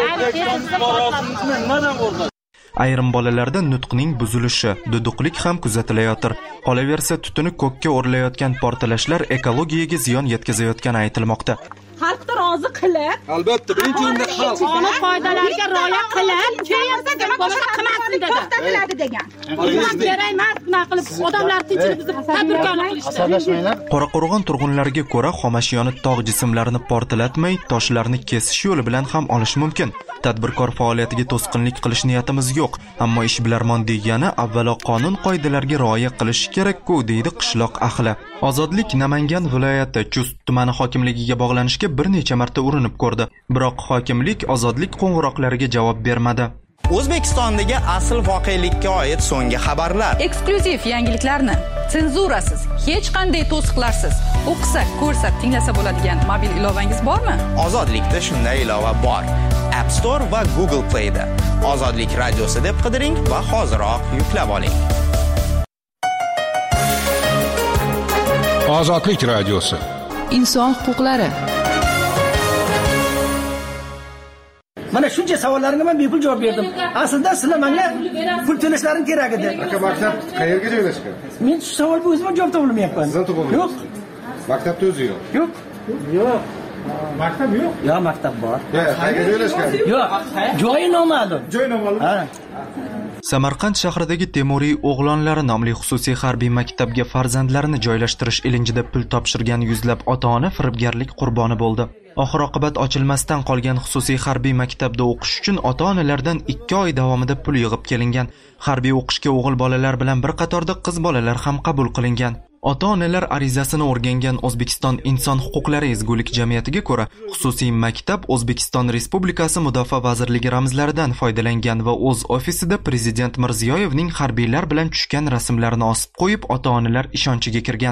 A: Ayrim bolalarda nutqning buzilishi, duduqlik ham kuzatilayotir. Qolaversa, tutuni ko'kka o'rlayotgan portlashlar ekologiyaga ziyon yetkazayotgani aytilmoqda.
O: Xalqni rozi qilib,
P: albatta birinchi o'rinda xalq
O: qonun qoidalariga rioya qilib, keyin boshqa qilmasin dedi.
N: To'xtatiladi degan.
O: Xizmat kerak emas, nima qilib odamlar tinchlik bizni tadbirkorlik qilishdi.
A: Qoraqo'rg'on turg'unlariga ko'ra, xomashyoni tog' jismlarini portlatmay, toshlarni kesish yo'li bilan ham olish mumkin. Tadbirkor faoliyatiga to'sqinlik qilish niyatimiz yo'q, ammo ishbilarmon degani avvalo qonun qoidalariga rioya qilish kerak-ku, deydi qishloq ahli. Ozodlik Namangan viloyati Chust tumani hokimligiga bog'lanishga bir necha marta urinib ko'rdi, biroq hokimlik ozodlik qo'ng'iroqlariga javob bermadi.
Q: O'zbekistondagi asl voqelikka oid so'nggi xabarlar,
E: eksklyuziv yangiliklarni senzurasiz, hech qanday to'siqlarsiz o'qisa, ko'rsa, tinglasa bo'ladigan mobil ilovangiz bormi?
Q: Ozodlikda shunday ilova bor. App Store va Google Play'da Ozodlik radiosi deb qidiring va hoziroq yuklab oling.
D: Ozodlik radiosi.
E: Inson huquqlari.
R: Mana shuncha savollarimga men bepul javob berdim. Aslida sizlar menga pul to'lashlaring kerak edi.
P: Aka, maktab qayerga joylashgan?
R: Men shu savolga o'zim javob topa olmayapman.
P: Sizdan topa olmaysiz?
R: Yo'q.
P: Maktabda o'zi yo'q.
R: Yo'q.
P: Yo'q. Maktab yo'q.
R: Yo'q, maktab bor.
P: Qayerga joylashgan?
R: Yo'q. Joyi noma'lum.
P: Joyi noma'lum.
R: Ha.
A: Samarqand shahridagi Temuriy o'g'lonlari nomli xususiy harbiy maktabga farzandlarini joylashtirish ilinjida pul topshirgan yuzlab ota-ona firibgarlik qurboni bo'ldi. Oxir-oqibat ochilmasdan qolgan xususiy harbiy maktabda o'qish uchun ota-onalardan ikki oy davomida pul yig'ib kelingan. Harbiy o'qishga o'g'il bolalar bilan bir qatorda qiz bolalar ham qabul qilingan. Ota-onalar arizasini o'rgangan O'zbekiston Inson huquqlari ezgulik jamiyatiga ko'ra, xususiy maktab O'zbekiston Respublikasi Mudofaa vazirligi ramzlaridan foydalangan va o'z ofisida Prezident Mirziyoyevning harbiylar bilan tushgan rasmlarini osib qo'yib, ota-onalar ishonchiga kirgan.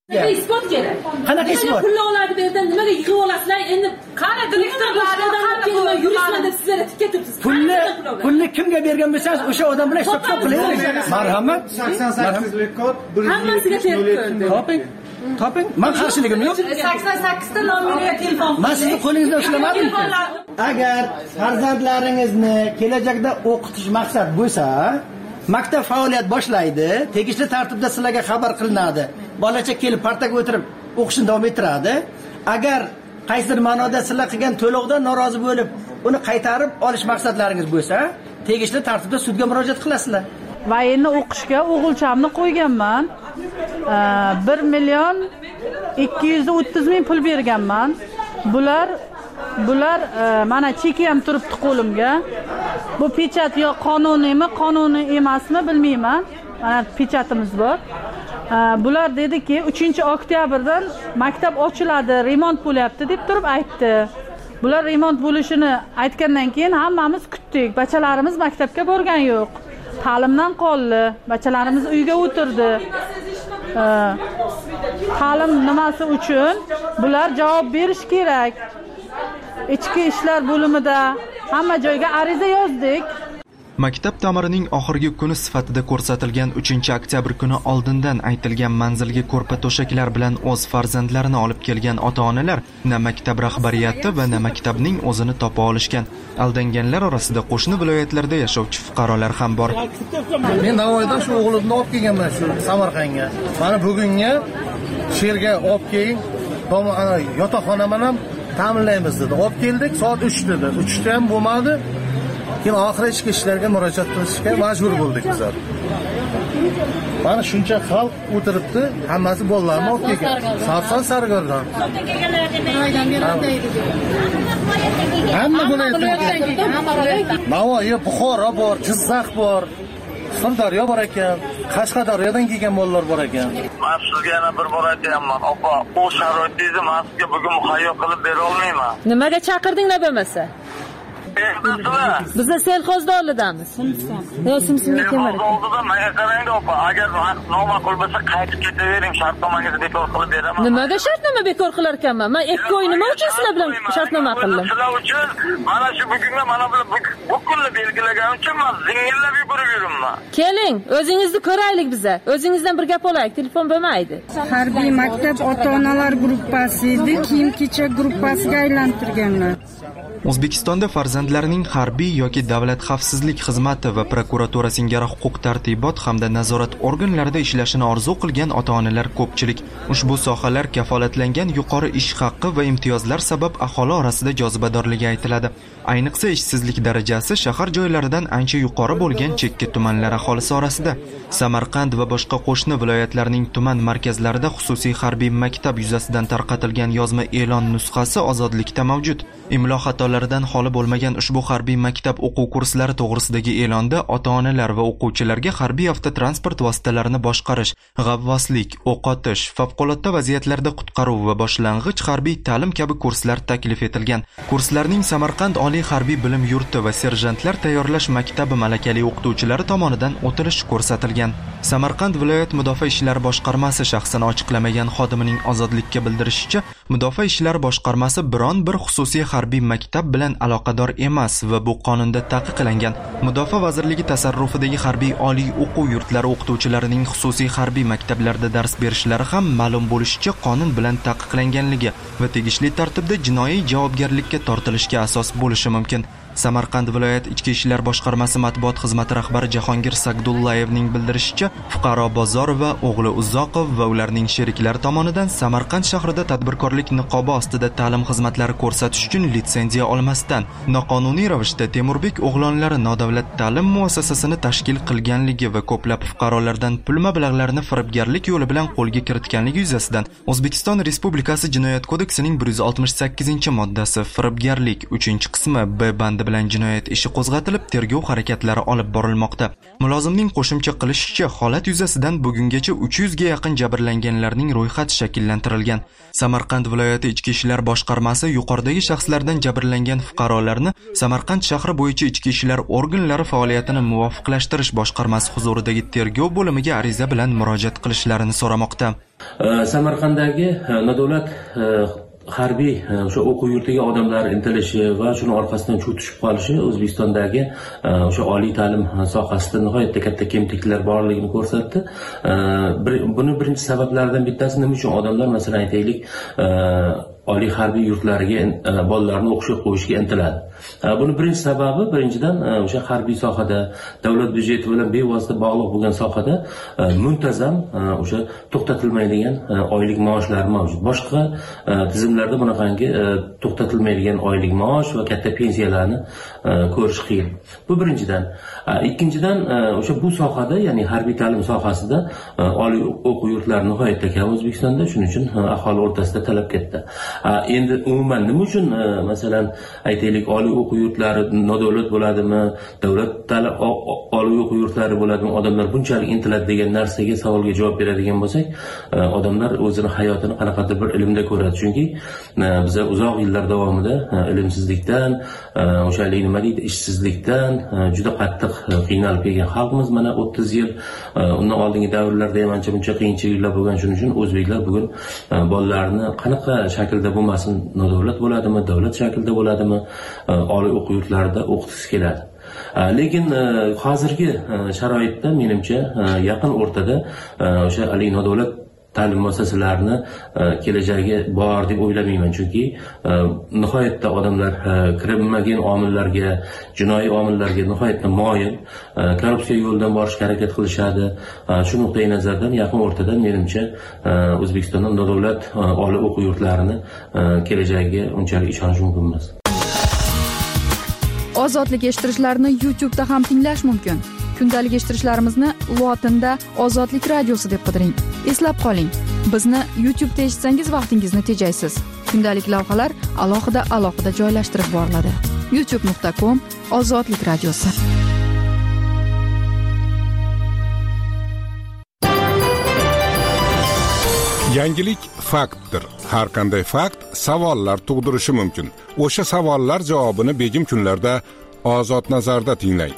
O: isbot kerak.
R: Qanaqa isbot?
O: Pulni oladi bu yerdan nimaga yig'ib olasizlar? Endi qani direktorlardan yuristlar deb sizlarga tikka turibsiz.
R: Pulni pulni kimga bergan bo'lsangiz o'sha odam bilan hisob-kitob qilavering. Marhamat.
P: sakson sakkizlik kod
O: hammasiga terib ko'rdi.
R: Toping. Toping. Men qarshiligim yo'q.
O: sakson sakkizta nomeriga telefon.
R: Men sizni qo'lingizda ushlamadim. Agar farzandlaringizni kelajakda o'qitish maqsad bo'lsa, maktab faoliyat boshlaydi, tegishli tartibda sizlarga xabar qilinadi. Bolacha kelib partaga o'tirib o'qishni davom ettiradi. Agar qaysidir ma'noda sizlar qilgan to'lovdan norozi bo'lib, uni qaytarib olish maqsadlaringiz bo'lsa, tegishli tartibda sudga murojaat qilasizlar.
M: Va endi o'qishga o'g'ilchamni qo'yganman. bir million ikki yuz o'ttiz ming pul berganman. Bular bular mana cheki ham turibdi qo'limga. Bu pechat yo qonuniymi, qonuniy emasmi bilmayman. Mana pechatimiz bor. Bular dediki uchinchi oktyabrdan maktab ochiladi, remont bo'lyapti deb turib aytdi. Bular remont bo'lishini aytgandan keyin hammamiz kutdik. Bachalarimiz maktabga borgan yo'q. Ta'limdan qoldi. Bachalarimiz uyga o'tirdi. Ta'lim nimasi uchun bular javob berish kerak. Ichki ishlar bo'limida hamma joyga ariza yozdik.
A: Maktab ta'mirining oxirgi kuni sifatida ko'rsatilgan uchinchi oktyabr kuni oldindan aytilgan manzilga ko'rpa to'shaklar bilan o'z farzandlarini olib kelgan ota-onalar na maktab rahbariyati va na maktabning o'zini topa olishgan. Aldanganlar orasida qo'shni viloyatlarda yashovchi fuqarolar ham bor.
P: Men Navoiydan shu o'g'limni olib kelganman shu Samarqandga. Mana bugunga sherga olib keling, yotoqxonani ham ta'minlaymiz dedi. Olib keldik, soat uch dedi. uch da ham bo'lmadi. Keyin oxiri ichki ishlarga murojaat qilishga majbur bo'ldik bizlar. Mana shuncha xalq o'tiribdi, hammasi bolalarni olib kelgan. Sarson sargordan. Hamma viloyatdan. Navoiy, Buxoro bor, Jizzax bor, Sirdaryo bor ekan, Qashqadaryodan kelgan bolalar bor ekan.
S: Men sizga yana bir bor aytayapman, opa, bu sharoitingizni men sizga bugun muhayyo qilib bera olmayman.
O: Nimaga chaqirdinglar bo'lmasa? Biz selxozda oldidamiz. Yo, simsimga kelmadi.
S: Selxozda menga qarang opa, agar noma'qul bo'lsa qaytib ketavering, shartnomangizni bekor qilib beraman.
O: Nimaga shartnoma bekor qilar ekanman? Men ikki oy nima uchun sizlar bilan shartnoma qildim?
S: Sizlar uchun mana shu bugunga mana bu kunni belgilagan uchun men zingillab yugurib yuribman.
O: Keling, o'zingizni ko'raylik biza. O'zingizdan bir gap olaylik, telefon bo'lmaydi.
T: Harbiy maktab ota-onalar gruppasi edi, kiyim-kechak gruppasiga aylantirganlar.
A: O'zbekistonda farzandlarining harbiy yoki davlat xavfsizlik xizmati va prokuratura singari huquq-tartibot hamda nazorat organlarida ishlashini orzu qilgan ota-onalar ko'pchilik. Ushbu sohalar kafolatlangan yuqori ish haqqi va imtiyozlar sabab aholi orasida jozibadorligi aytiladi. Ayniqsa ishsizlik darajasi shahar joylaridan ancha yuqori bo'lgan chekka tumanlar aholisi orasida. Samarqand va boshqa qo'shni viloyatlarning tuman markazlarida xususiy harbiy maktab yuzasidan tarqatilgan yozma e'lon nusxasi ozodlikda mavjud. Imlo xatolaridan xoli bo'lmagan ushbu harbiy maktab o'quv kurslari to'g'risidagi e'londa ota-onalar va o'quvchilarga harbiy avtotransport vositalarini boshqarish, g'avvoslik, o'q otish, favqulodda vaziyatlarda qutqaruv va boshlang'ich harbiy ta'lim kabi kurslar taklif etilgan. Kurslarning Samarqand oliy harbiy bilim yurti va serjantlar tayyorlash maktabi malakali o'qituvchilari tomonidan o'tilishi ko'rsatilgan. Samarqand viloyat mudofaa ishlari boshqarmasi shaxsini ochiqlamagan xodimining ozodlikka bildirishicha, mudofaa ishlari boshqarmasi biron bir xususiy harbiy maktab bilan aloqador emas va bu qonunda taqiqlangan. Mudofaa vazirligi tasarrufidagi harbiy oliy o'quv yurtlari o'qituvchilarining xususiy harbiy maktablarda dars berishlari ham ma'lum bo'lishicha qonun bilan taqiqlanganligi va tegishli tartibda jinoiy javobgarlikka tortilishga asos bo'lishi mumkin. Samarqand viloyat ichki ishlar boshqarmasi matbuot xizmati rahbari Jahongir Sagdullayevning bildirishicha, fuqaro Bozorova, o'g'li Uzoqov va ularning sheriklari tomonidan Samarqand shahrida tadbirkorlik niqobi ostida ta'lim xizmatlari ko'rsatish uchun litsenziya olmasdan noqonuniy ravishda Temurbek o'g'lonlari nodavlat ta'lim muassasasini tashkil qilganligi va ko'plab fuqarolardan pul mablag'larini firibgarlik yo'li bilan qo'lga kiritganligi yuzasidan O'zbekiston Respublikasi Jinoyat kodeksining bir yuz oltmish sakkizinchi moddasi firibgarlik uchinchi qismi B bandi gumoni bilan jinoyat ishi qo'zg'atilib, tergov harakatlari olib borilmoqda. Mulozimning qo'shimcha qilishicha, holat yuzasidan bugungacha uch yuz ga yaqin jabrlanganlarning ro'yxati shakllantirilgan. Samarqand viloyati Ichki ishlar boshqarmasi yuqoridagi shaxslardan jabrlangan fuqarolarni Samarqand shahri bo'yicha ichki ishlar organlari faoliyatini muvofiqlashtirish boshqarmasi huzuridagi tergov bo'limiga ariza bilan murojaat qilishlarini so'ramoqda.
U: Samarqanddagi nodavlat harbiy o'sha o'quv yurtiga odamlar intilishi va shuni orqasidan cho'k tushib qolishi O'zbekistondagi o'sha oliy ta'lim sohasida nihoyatda katta kemtikliklar borligini ko'rsatdi. Buni birinchi sabablaridan bittasi nima uchun odamlar, masalan aytaylik, oliy harbiy yurtlariga bolalarni o'qishga qo'yishga intiladi. Buni birinchi sababi, birinchidan o'sha harbiy sohada davlat byudjeti bilan bevosita bog'liq bo'lgan sohada muntazam o'sha to'xtatilmaydigan oylik maoshlar mavjud. Boshqa tizimlarda bunaqangi to'xtatilmaydigan oylik maosh va katta pensiyalarni ko'rish qiyin. Bu birinchidan. Ikkinchidan, o'sha bu sohada, ya'ni harbiy ta'lim sohasida oliy o'quv yurtlari nihoyatda kam O'zbekistonda, shuning uchun aholi o'rtasida talab katta. Endi umuman nima uchun, masalan aytaylik, oliy o'quv yurtlari nodavlat bo'ladimi, davlat ta'lim oliy o'quv yurtlari bo'ladimi, odamlar bunchalik intiladi degan narsaga savolga javob beradigan bo'lsak, odamlar o'zini hayotini qanaqadir bir ilmda ko'radi. Chunki biz uzoq yillar davomida ilmsizlikdan, o'sha nima deydi, ishsizlikdan juda qattiq qiynalib kelgan xalqmiz. Mana o'ttiz yil, undan oldingi davrlarda ham ancha buncha qiyinchiliklar bo'lgan. Shuning uchun o'zbeklar bugun bolalarni qanaqa shaklda bo'lmasin, nodavlat bo'ladimi, davlat shaklda bo'ladimi, oliy o'quv yurtlarida o'qitgisi keladi. Lekin hozirgi sharoitda menimcha yaqin o'rtada o'sha oliy nodavlat ta'lim muassasalarini kelajagi bor deb o'ylamayman. Chunki nihoyatda odamlar kirmagan omillarga, jinoiy omillarga nihoyatda moyil, korrupsiya yo'lidan borishga harakat qilishadi. Shu nuqtai nazardan yaqin o'rtada menimcha O'zbekistonda nodavlat oliy o'quv yurtlarini kelajagiga unchalik ishonish mumkin emas.
E: Ozodlik eshittirishlarni YouTube da ham tinglash mumkin. Kundalik eshittirishlarimizni lotinda Ozodlik radiosi deb qidiring. Eslab qoling, bizni YouTube da eshitsangiz vaqtingizni tejaysiz. Kundalik lavhalar alohida alohida joylashtirib boriladi. youtube nuqta com Ozodlik radiosi.
D: Yangilik faktdir. Har qanday fakt savollar tug'dirishi mumkin. O'sha savollar javobini begim kunlarda Ozod nazarda tinglang.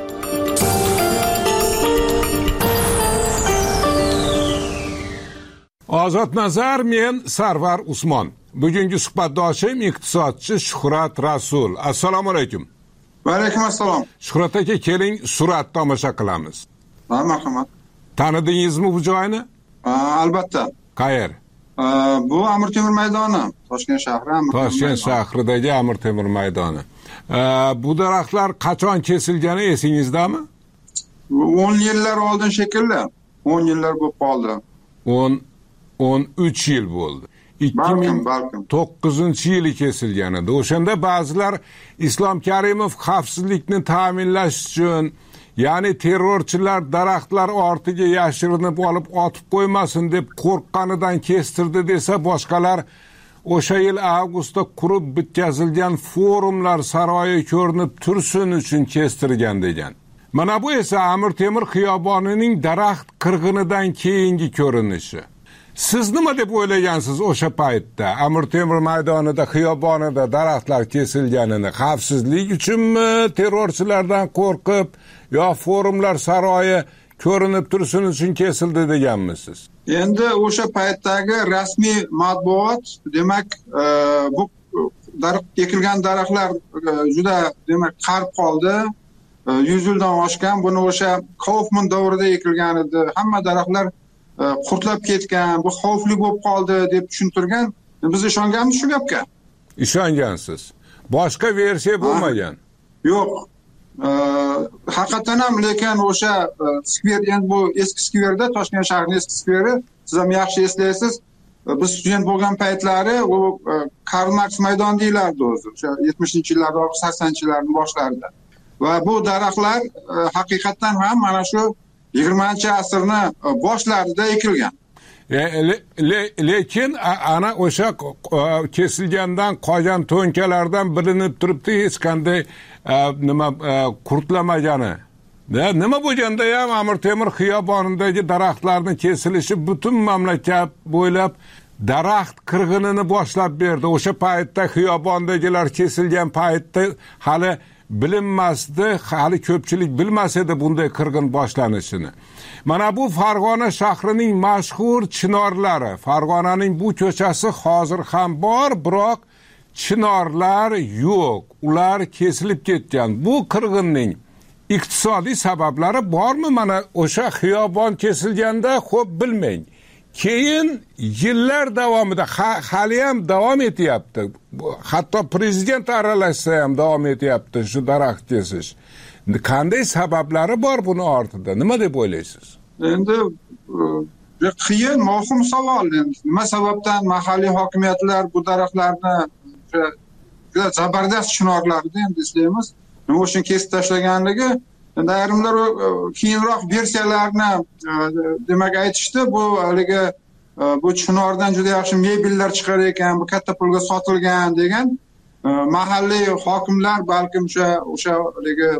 D: Ozod nazar, men Sarvar Usmon. Bugungi suhbatdoshim iqtisodchi Shuhrat Rasul. Assalomu alaykum.
V: Va alaykum assalom.
D: Shuhrat aka, keling surat tomosha qilamiz.
V: Ha, marhamat.
D: Tanidingizmi bu joyni?
V: Albatta.
D: Qayer?
V: Bu Amir Temur maydoni, Toshkent shahri.
D: Toshkent shahridagi Amir Temur maydoni. Bu daraxtlar qachon kesilgani esingizdami?
V: o'n yillar oldin shekilli. o'n yillar bo'lib qoldi.
D: o'n o'n uch yil bo'ldi. ikki ming to'qqizinchi yili kesilgan edi. O'shanda ba'zilar Islom Karimov xavfsizlikni ta'minlash uchun, ya'ni terrorchilar daraxtlar ortiga yashirinib olib otib qo'ymasin deb qo'rqqanidan kestirdi desa, boshqalar o'sha yil avgustda qurib bitkazilgan forumlar saroyi ko'rinib tursin uchun kestirgan degan. Mana bu esa Amir Temur xiyobonining daraxt qirg'inidan keyingi ko'rinishi. Siz nima deb o'ylagansiz o'sha paytda? Amir Temur maydonida, xiyobonida daraxtlar kesilganini xavfsizlik uchunmi, terrorchilardan qo'rqib, yo forumlar saroyi ko'rinib tursin uchun kesildi deganmisiz?
V: Endi o'sha paytdagi rasmiy matbuot, demak, bu daraxt ekilgan daraxtlar juda, demak, qarib qoldi. yuz yildan oshgan, buni o'sha Kaufman davrida ekilgan edi. Hamma daraxtlar qurtlab ketgan, bu xavfli bo'lib qoldi deb tushuntirgan. Biz ishonganmiz shu gapga.
D: Ishongansiz. Boshqa versiya bo'lmagan.
V: Yo'q. Haqiqatan ham, lekin o'sha skver, endi bu eski skverda, Toshkent shahrining eski skveri, siz ham yaxshi eslaysiz. Biz student bo'lgan paytlari u Karl Marx maydoni deyilardi o'zi. O'sha yetmishinchi yillarda, saksonninchi yillarning boshlarida. Va bu daraxtlar haqiqatan ham mana shu yigirmanchi asrning boshlarida ekilgan.
D: lekin ana o'sha kesilgandan qolgan to'nkalardan bilinib turibdi hech qanday nima qurtlamagani. Nima bo'lganda ham Amir Temur xiyobonidagi daraxtlarning kesilishi butun mamlakat bo'ylab daraxt qirg'inini boshlab berdi. O'sha paytda xiyobondagilar kesilgan paytda hali bilinmasdi, hali ko'pchilik bilmas edi bunday qirg'in boshlanishini. Mana bu Farg'ona shahrining mashhur chinorlari. Farg'onaning bu ko'chasi hozir ham bor, biroq chinorlar yo'q. Ular kesilib ketgan. Bu qirg'inning iqtisodiy sabablari bormi? Mana o'sha xiyobon kesilganda xo'p bilmang. Keyin yillar davomida hali ham davom etyapti. Hatto prezident aralashsa ham davom etyapti shu daraxt kesish. Qanday sabablari bor buni ortida? Nima deb o'ylaysiz?
V: Endi qiyin, muhim savol. Nima sababdan mahalliy hokimiyatlar bu daraxtlarni juda zabardast chinorlarni endi eslaymiz. Nima uchun kesib tashlaganligi? Endi ayrimlar keyinroq versiyalarni demak aytishdi. Bu haligi bu chinordan juda yaxshi mebellar chiqar ekan, bu katta pulga sotilgan degan. Mahalliy hokimlar balkim o'sha o'sha haligi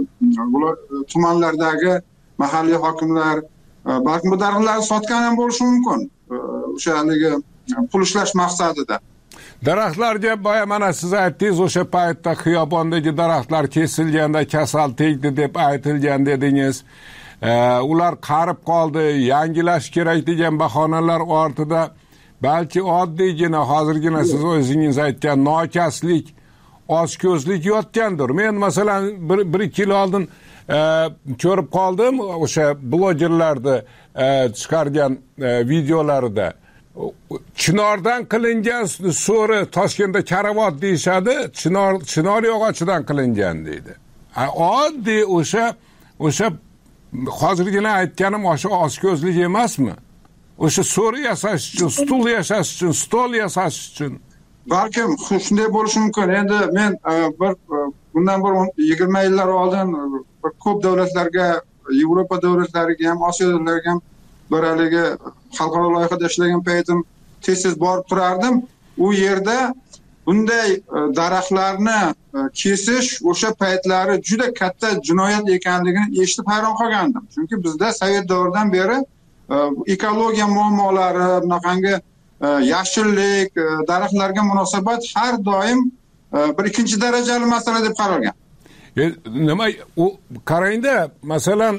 V: tumanlardagi mahalliy hokimlar balkim bu daraxtlarni sotgan ham bo'lishi mumkin. O'sha haligi pul ishlash maqsadida.
D: Daraxtlarga boya mana siz aytdingiz, o'sha paytda xiyobondagi daraxtlar kesilganda kasal tegdi deb aytilgan dedingiz. Ular qarib qoldi, yangilash kerak degan bahonalar ortida balki oddiygina hozirgina siz o'zingiz aytgan nokaslik, ochko'zlik yotgandir. Men masalan bir ikki yil oldin ko'rib qoldim o'sha blogerlarni chiqargan videolarida. Chinordan qilingan so'ri Toshkentda karavot deyishadi, chinor chinor yog'ochidan qilingan deydi. Oddiy o'sha o'sha hozirgina aytganim o'sha ochko'zlik emasmi? O'sha so'ri yasash uchun, stul yasash uchun, stol yasash uchun.
V: Balkim shunday bo'lishi mumkin. Endi men bir bundan bir yigirma yillar oldin ko'p davlatlarga, Yevropa davlatlariga ham, Osiyo davlatlariga ham bir haligi xalqaro loyihada ishlagan paytim tez-tez borib turardim. U yerda bunday daraxtlarni kesish o'sha paytlari juda katta jinoyat ekanligini eshitib hayron qolgandim. Chunki bizda Sovet davridan beri ekologiya muammolari, bunaqangi yashillik, daraxtlarga munosabat har doim bir ikkinchi darajali masala deb qaralgan.
D: Nima u qarangda, masalan,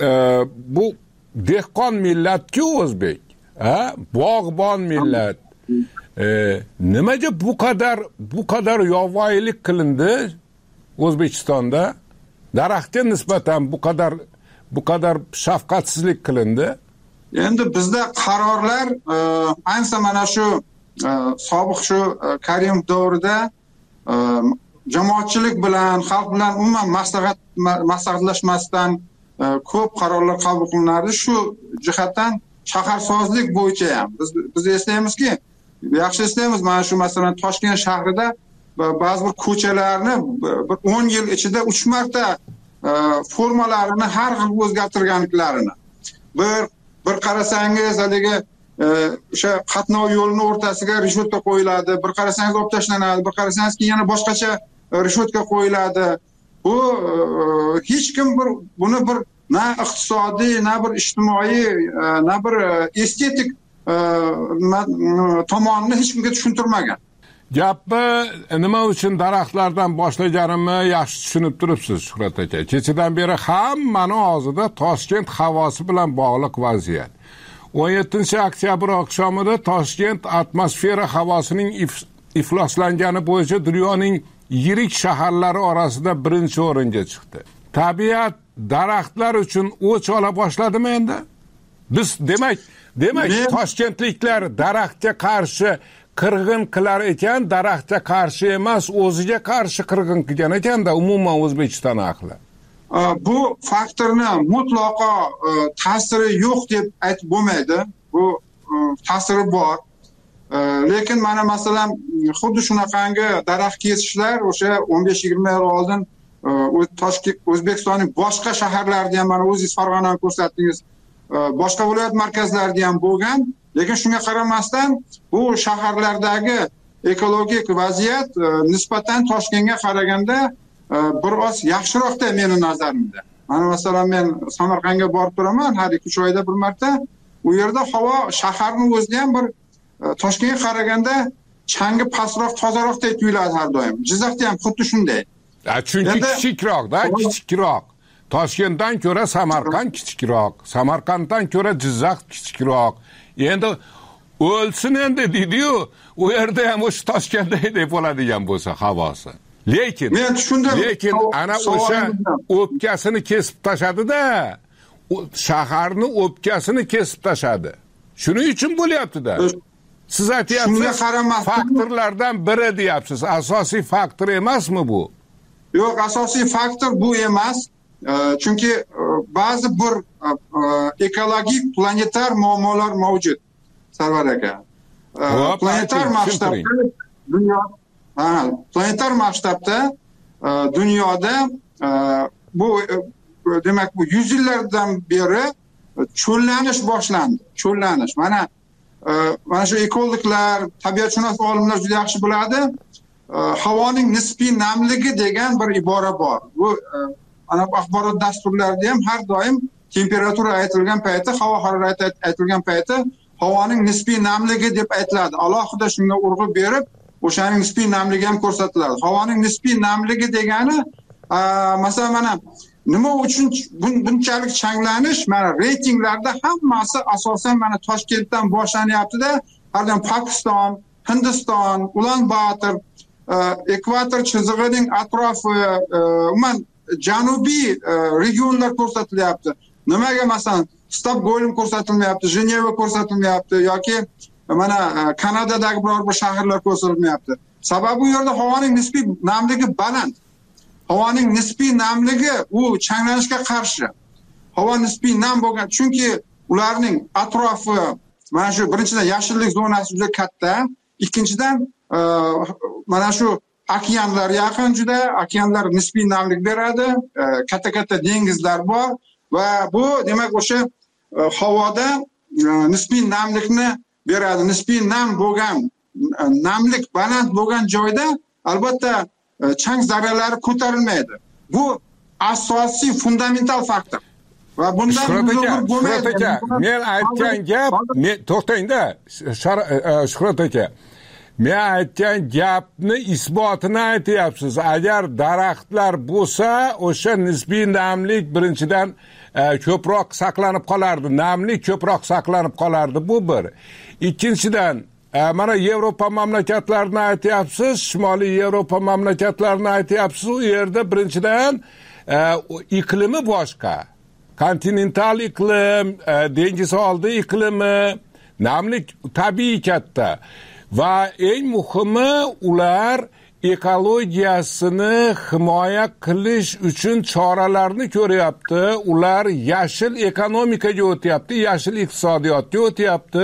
D: bu dehqon millatki o'zbek, ha, bog'bon millat. E, nimaga bu kadar bu kadar yovvoyilik qilindi O'zbekistonda? Daraxtga nisbatan bu kadar bu kadar shafqatsizlik qilindi.
V: Endi bizda qarorlar ayniqsa mana shu sobiq shu Karim davrida jamoatchilik bilan, xalq bilan umuman maslahat maslahatlashmasdan ko'p qarorlar qabul qilinardi. Shu jihatdan shaharsozlik bo'yicha ham biz biz eslaymizki, yaxshi eslaymiz, mana shu masalan Toshkent shahrida ba'zi bir ko'chalarni bir o'n yil ichida uch marta formalarini har xil o'zgartirganliklarini. Bir bir qarasangiz haligi o'sha qatnov yo'lini o'rtasiga rishvotka qo'yiladi, bir qarasangiz olib tashlanadi, bir qarasangiz yana boshqacha rishvotka qo'yiladi. Bu hech kim bir buni bir na iqtisodiy, na bir ijtimoiy, na bir estetik tomonini hech kimga tushuntirmagan.
D: Gapni nima uchun daraxtlardan boshlaganimni yaxshi tushunib turibsiz, Shuhrat aka. Kechadan beri hammani og'zida Toshkent havosi bilan bog'liq vaziyat. o'n yettinchi oktyabr oqshomida Toshkent atmosfera havosining if- ifloslangani bo'yicha dunyoning yirik shaharlari orasida birinchi o'ringa chiqdi. Tabiat daraxtlar uchun o'ch ola boshladimi endi? Biz demak, demak toshkentliklar daraxtga qarshi qirg'in qilar ekan, daraxtga qarshi emas, o'ziga qarshi qirg'in qilgan ekanda umuman O'zbekiston ahli.
V: Bu faktorni mutlaqo ta'siri yo'q deb aytib bo'lmaydi. Bu ta'siri bor. Lekin mana masalan xuddi shunaqangi daraxt kesishlar o'sha o'n besh yigirma yil oldin Toshkent O'zbekistonning boshqa shaharlarida ham, mana o'zingiz Farg'onani ko'rsatdingiz, boshqa viloyat markazlarida ham bo'lgan. lekin shunga qaramasdan bu shaharlardagi ekologik vaziyat nisbatan Toshkentga qaraganda biroz yaxshiroqda meni nazarimda. Mana masalan men Samarqandga borib turaman har ikki uch oyda bir marta. U yerda havo shaharning o'zida ham bir Toshkentga qaraganda changi pastroq, tozaroqdek tuyuladi har doim. Jizzaxda ham xuddi shunday.
D: Chunki kichikroq-da, kichikroq. Toshkentdan ko'ra Samarqand kichikroq, Samarqanddan ko'ra Jizzax kichikroq. Endi o'lsin endi deydi-yu, u yerda ham o'sha Toshkentdek bo'ladigan bo'lsa havosi. Lekin
V: men tushundim.
D: Lekin ana o'sha o'pkasini kesib tashadi-da, shaharni o'pkasini kesib tashadi. Shuning uchun bo'lyapti-da. Siz aytyapsiz, faktorlardan biri deyapsiz. Asosiy faktor emasmi bu?
V: Yo'q, asosiy faktor bu emas. Chunki ba'zi bir ekologik planetar muammolar mavjud. Sarvar aka. Planetar masshtabda dunyo ha, planetar masshtabda dunyoda bu demak bu yuz yillardan beri cho'llanish boshlandi. Cho'llanish. Mana mana shu ekologlar, tabiatshunos olimlar juda yaxshi biladi. Havoning nisbiy namligi degan bir ibora bor. Bu ana axborot dasturlarida ham har doim temperatura aytilgan payti, havo harorati aytilgan payti havoning nisbiy namligi deb aytiladi. Alohida shunga urg'u berib, o'shaning nisbiy namligi ham ko'rsatiladi. Havoning nisbiy namligi degani, masalan mana nima uchun bunchalik changlanish? Mana reytinglarda hammasi asosan mana Toshkentdan boshlanyapti-da, har doim Pokiston, Hindiston, Ulan-Bator, ekvator chizig'ining atrofi, umuman janubiy regionlar ko'rsatilyapti. Nimaga masalan Stokgolm ko'rsatilmayapti, Jeneva ko'rsatilmayapti yoki mana Kanadadagi biror bir shaharlar ko'rsatilmayapti? Sababi u yerda havoning nisbiy namligi baland. Havoning nisbiy namligi u changlanishga qarshi. Havo nisbiy nam bo'lgan, chunki ularning atrofi mana shu birinchidan yashillik zonasi juda katta, ikkinchidan mana shu okeanlar yaqin juda, okeanlar nisbiy namlik beradi, katta-katta dengizlar bor va bu demak o'sha havoda nisbiy namlikni beradi. Nisbiy nam bo'lgan, namlik baland bo'lgan joyda albatta chang zarralari ko'tarilmaydi. Bu asosiy fundamental faktor. Va bundan
D: Shuhrat aka, men aytgan gap, to'xtang-da, Shuhrat aka. Men aytgan gapni isbotini aytyapsiz. Agar daraxtlar bo'lsa, o'sha nisbiy namlik birinchidan ko'proq saqlanib qolardi. Namlik ko'proq saqlanib qolardi, bu bir. Ikkinchidan, mana Yevropa mamlakatlarini aytyapsiz, Shimoliy Yevropa mamlakatlarini aytyapsiz. U yerda birinchidan iqlimi boshqa. Kontinental iqlim, dengiz oldi iqlimi, namlik tabiiy katta. Va eng muhimi, ular ekologiyasini himoya qilish uchun choralarni ko'ryapti. Ular yashil ekonomikaga o'tyapti, yashil iqtisodiyotga o'tyapti.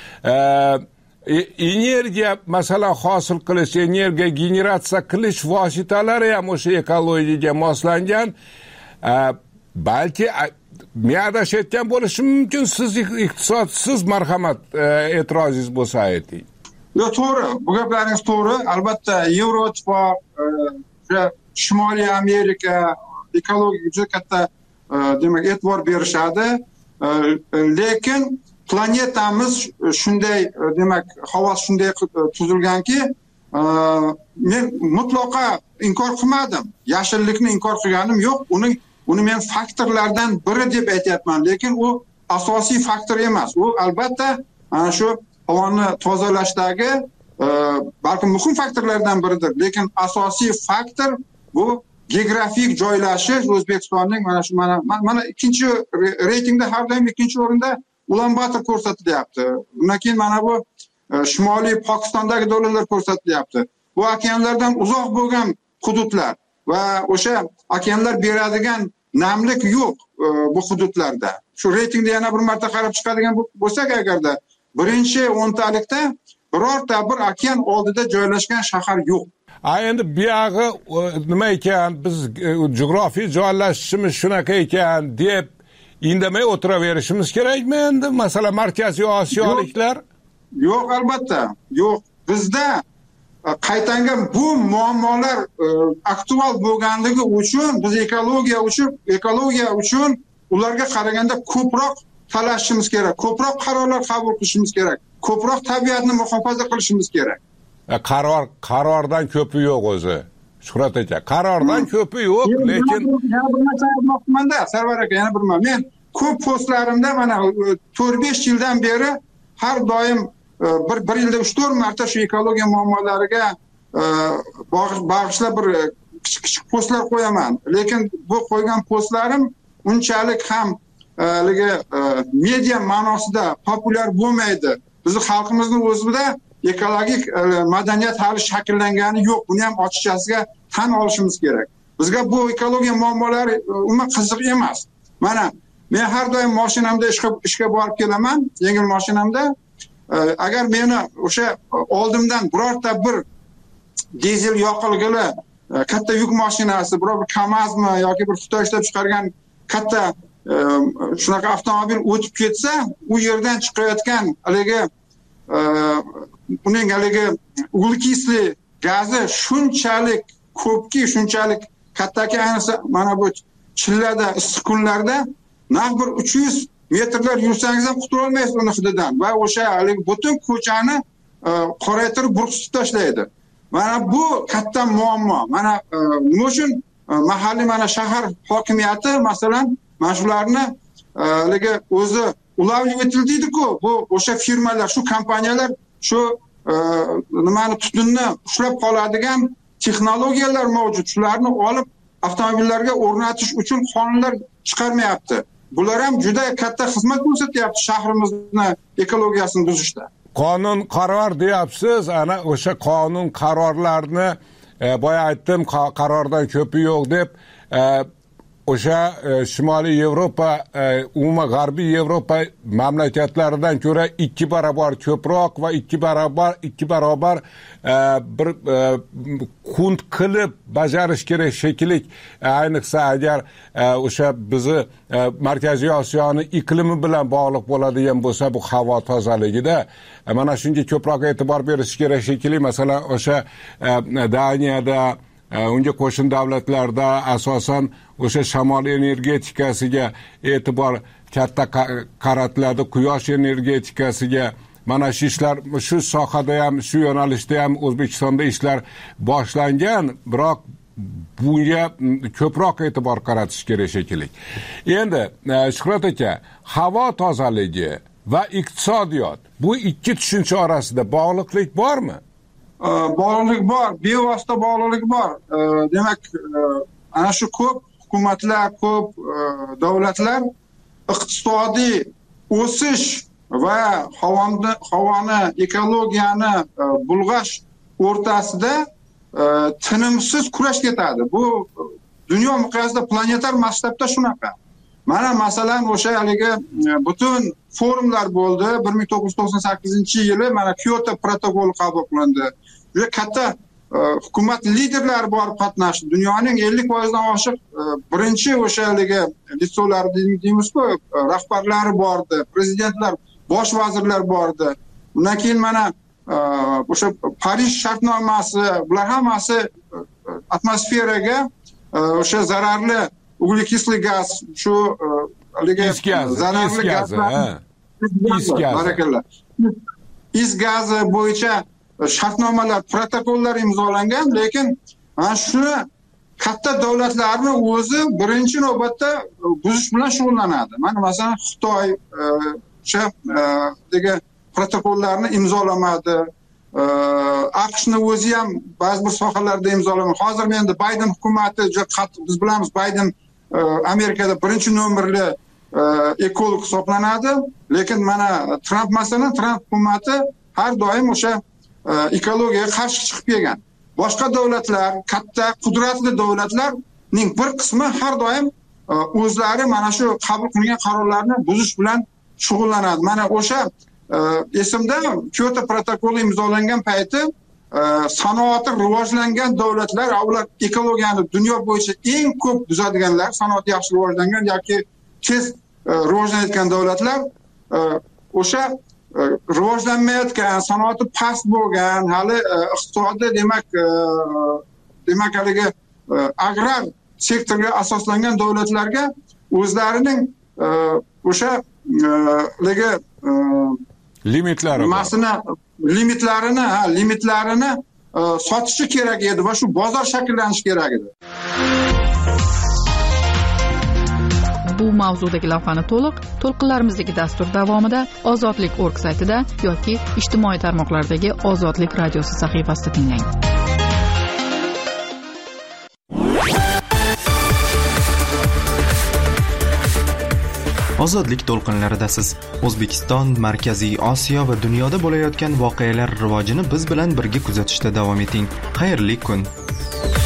D: Energiya masalan hosil qilish, energiya generatsiya qilish vositalari ham o'sha ekologiyaga moslangan. Balki men adashayotgan bo'lishim mumkin. Siz iqtisodsiz marhamat e'tirozingiz bo'lsa ayting.
V: Yo'q, to'g'ri. Bu gaplaringiz to'g'ri. Albatta Yevroittifoq, Shimoliy Amerika ekologiyaga juda katta demak e'tibor berishadi. Lekin planetamiz shunday demak havosi shunday tuzilganki, men mutlaqo inkor qilmadim. Yashillikni inkor qilganim yo'q. Uni uni men faktorlardan biri deb aytyapman, lekin u asosiy faktor emas. U albatta ana shu havoni tozalashdagi balki muhim faktorlardan biridir, lekin asosiy faktor bu geografik joylashish. O'zbekistonning mana shu mana mana ikkinchi reytingda har doim ikkinchi o'rinda Ulan-Bator ko'rsatilyapti. Undan keyin mana bu Shimoliy Pokistondagi davlatlar ko'rsatilyapti. Bu okeanlardan uzoq bo'lgan hududlar va o'sha okeanlar beradigan namlik yo'q bu hududlarda. Shu reytingda yana bir marta qarab chiqadigan bo'lsak agarda birinchi o'ntalikda birorta bir okean oldida joylashgan shahar yo'q.
D: A endi buyog'i nima ekan, biz jo'grafiy joylashishimiz shunaqa ekan deb indamay o'tiraverishimiz kerakmi endi? Masalan, Markaziy Osiyoliklar?
V: Yo'q, albatta. Yo'q. Bizda qaytanga bu muammolar aktual bo'lganligi uchun biz ekologiya uchun ekologiya uchun ularga qaraganda ko'proq talashishimiz kerak, ko'proq qarorlar qabul qilishimiz kerak, ko'proq tabiatni muhofaza qilishimiz kerak.
D: Qaror qarordan ko'pi yo'q o'zi. Shuhrat aka, qarordan ko'pi yo'q, lekin
V: yana bir narsa aytmoqchiman-da, Sarvar aka, yana bir narsa. Men ko'p postlarimda mana to'rt besh yildan beri har doim bir bir yilda uch to'rt marta shu ekologiya muammolariga bag'ishlab bir kichik-kichik postlar qo'yaman. Lekin bu qo'ygan postlarim unchalik ham haligi media ma'nosida populyar bo'lmaydi. Bizning xalqimizning o'zida ekologik madaniyat hali shakllangani yo'q. Buni ham ochiqchasiga tan olishimiz kerak. Bizga bu ekologiya muammolari umuman qiziq emas. Mana men har doim mashinamda ishga ishga borib kelaman, yengil mashinamda. Agar meni o'sha oldimdan birorta bir dizel yoqilg'ili katta yuk mashinasi, biror bir KAMAZmi yoki bir Xitoy ishlab chiqargan katta shunaqa avtomobil o'tib ketsa, u yerdan chiqayotgan haligi uning haligi uglekislli gazi shunchalik ko'pki, shunchalik kattaki, ayniqsa mana bu chillada, issiq kunlarda naq bir uch yuz metrlar yursangiz ham qutula olmaysiz uni hididan va o'sha haligi butun ko'chani qoraytirib burqsitib tashlaydi. Mana bu katta muammo. Mana nima uchun mahalliy mana shahar hokimiyati masalan mana shularni haligi o'zi ulavlab etildiydi-ku, bu o'sha firmalar, shu kompaniyalar shu nimani tutunni ushlab qoladigan texnologiyalar mavjud. Shularni olib avtomobillarga o'rnatish uchun qonunlar chiqarmayapti. Bular ham juda katta xizmat ko'rsatyapti shahrimizni ekologiyasini buzishda.
D: Qonun qaror deyapsiz, ana o'sha qonun qarorlarni boya aytdim, qarordan ko'pi yo'q deb o'sha Shimoliy Yevropa, umuman G'arbiy Yevropa mamlakatlaridan ko'ra ikki barobar ko'proq va ikki barobar ikki barobar bir qunt qilib bajarish kerak shekillik, ayniqsa agar o'sha bizni Markaziy Osiyoni iqlimi bilan bog'liq bo'ladigan bo'lsa, bu havo tozaligida mana shunga ko'proq e'tibor berish kerak shekilli. Masalan, o'sha Daniyada, unga qo'shni davlatlarda asosan o'sha shamol energetikasiga e'tibor katta qaratiladi, quyosh energetikasiga. Mana shu ishlar, shu sohada ham, shu yo'nalishda ham O'zbekistonda ishlar boshlangan, biroq bunga ko'proq e'tibor qaratish kerak shekilli. Endi Shuhrat aka, havo tozaligi va iqtisodiyot, bu ikki tushuncha orasida bog'liqlik bormi?
V: Bog'liqlik bor, bevosita bog'liqlik bor. Demak, ana shu ko'p hukumatlar, ko'p davlatlar iqtisodiy o'sish va havoni, havoni ekologiyani bulg'ash o'rtasida tinimsiz kurash ketadi. Bu dunyo miqyosida, planetar masshtabda shunaqa. Mana masalan o'sha haligi butun forumlar bo'ldi. bir ming to'qqiz yuz to'qson sakkizinchi yili mana Kyoto protokoli qabul qilindi. Juda katta hukumat liderlari borib qatnashdi. Dunyoning ellik foizdan oshiq birinchi o'sha haligi litsolar deymiz-ku, rahbarlari bordi, prezidentlar, bosh vazirlar bordi. Undan keyin mana o'sha Parij shartnomasi, bular hammasi atmosferaga o'sha zararli uglekislli gaz, shu haligi zararli gazlar, is gazi, is gazi bo'yicha shartnomalar, protokollar imzolangan, lekin mana shuni katta davlatlarni o'zi birinchi navbatda buzish bilan shug'ullanadi. Mana masalan Xitoy o'sha degan protokollarni imzolamadi. AQShning o'zi ham ba'zi bir sohalarda imzolamadi. Hozir endi Bayden hukumati, biz bilamiz, Bayden Amerikada birinchi nomerli ekolog hisoblanadi, lekin mana Trump masalan, Trump hukumati har doim o'sha ekologiyaga qarshi chiqib kelgan. Boshqa davlatlar, katta qudratli davlatlarning bir qismi har doim o'zlari mana shu qabul qilingan qarorlarni buzish bilan shug'ullanadi. Mana o'sha esimda Kyoto protokoli imzolangan payti sanoati rivojlangan davlatlar, ular ekologiyani dunyo bo'yicha eng ko'p buzadiganlar, sanoati yaxshi rivojlangan yoki tez rivojlanayotgan davlatlar o'sha rivojlanmayotgan, sanoati past bo'lgan, hali iqtisodi demak demak haligi agrar sektorga asoslangan davlatlarga o'zlarining o'sha ligi
D: limitlari
V: masini limitlarini ha limitlarini sotishi kerak edi va shu bozor shakllanishi kerak edi.
E: Bu mavzudagi lavhani to'liq to'lqinlarimizdagi dastur davomida ozodlik nokta org saytida yoki ijtimoiy tarmoqlardagi Ozodlik radiosi sahifasida tinglang.
A: Ozodlik to'lqinlaridasiz. O'zbekiston, Markaziy Osiyo va dunyoda bo'layotgan voqealar rivojini biz bilan birga kuzatishda davom eting. Xayrli kun.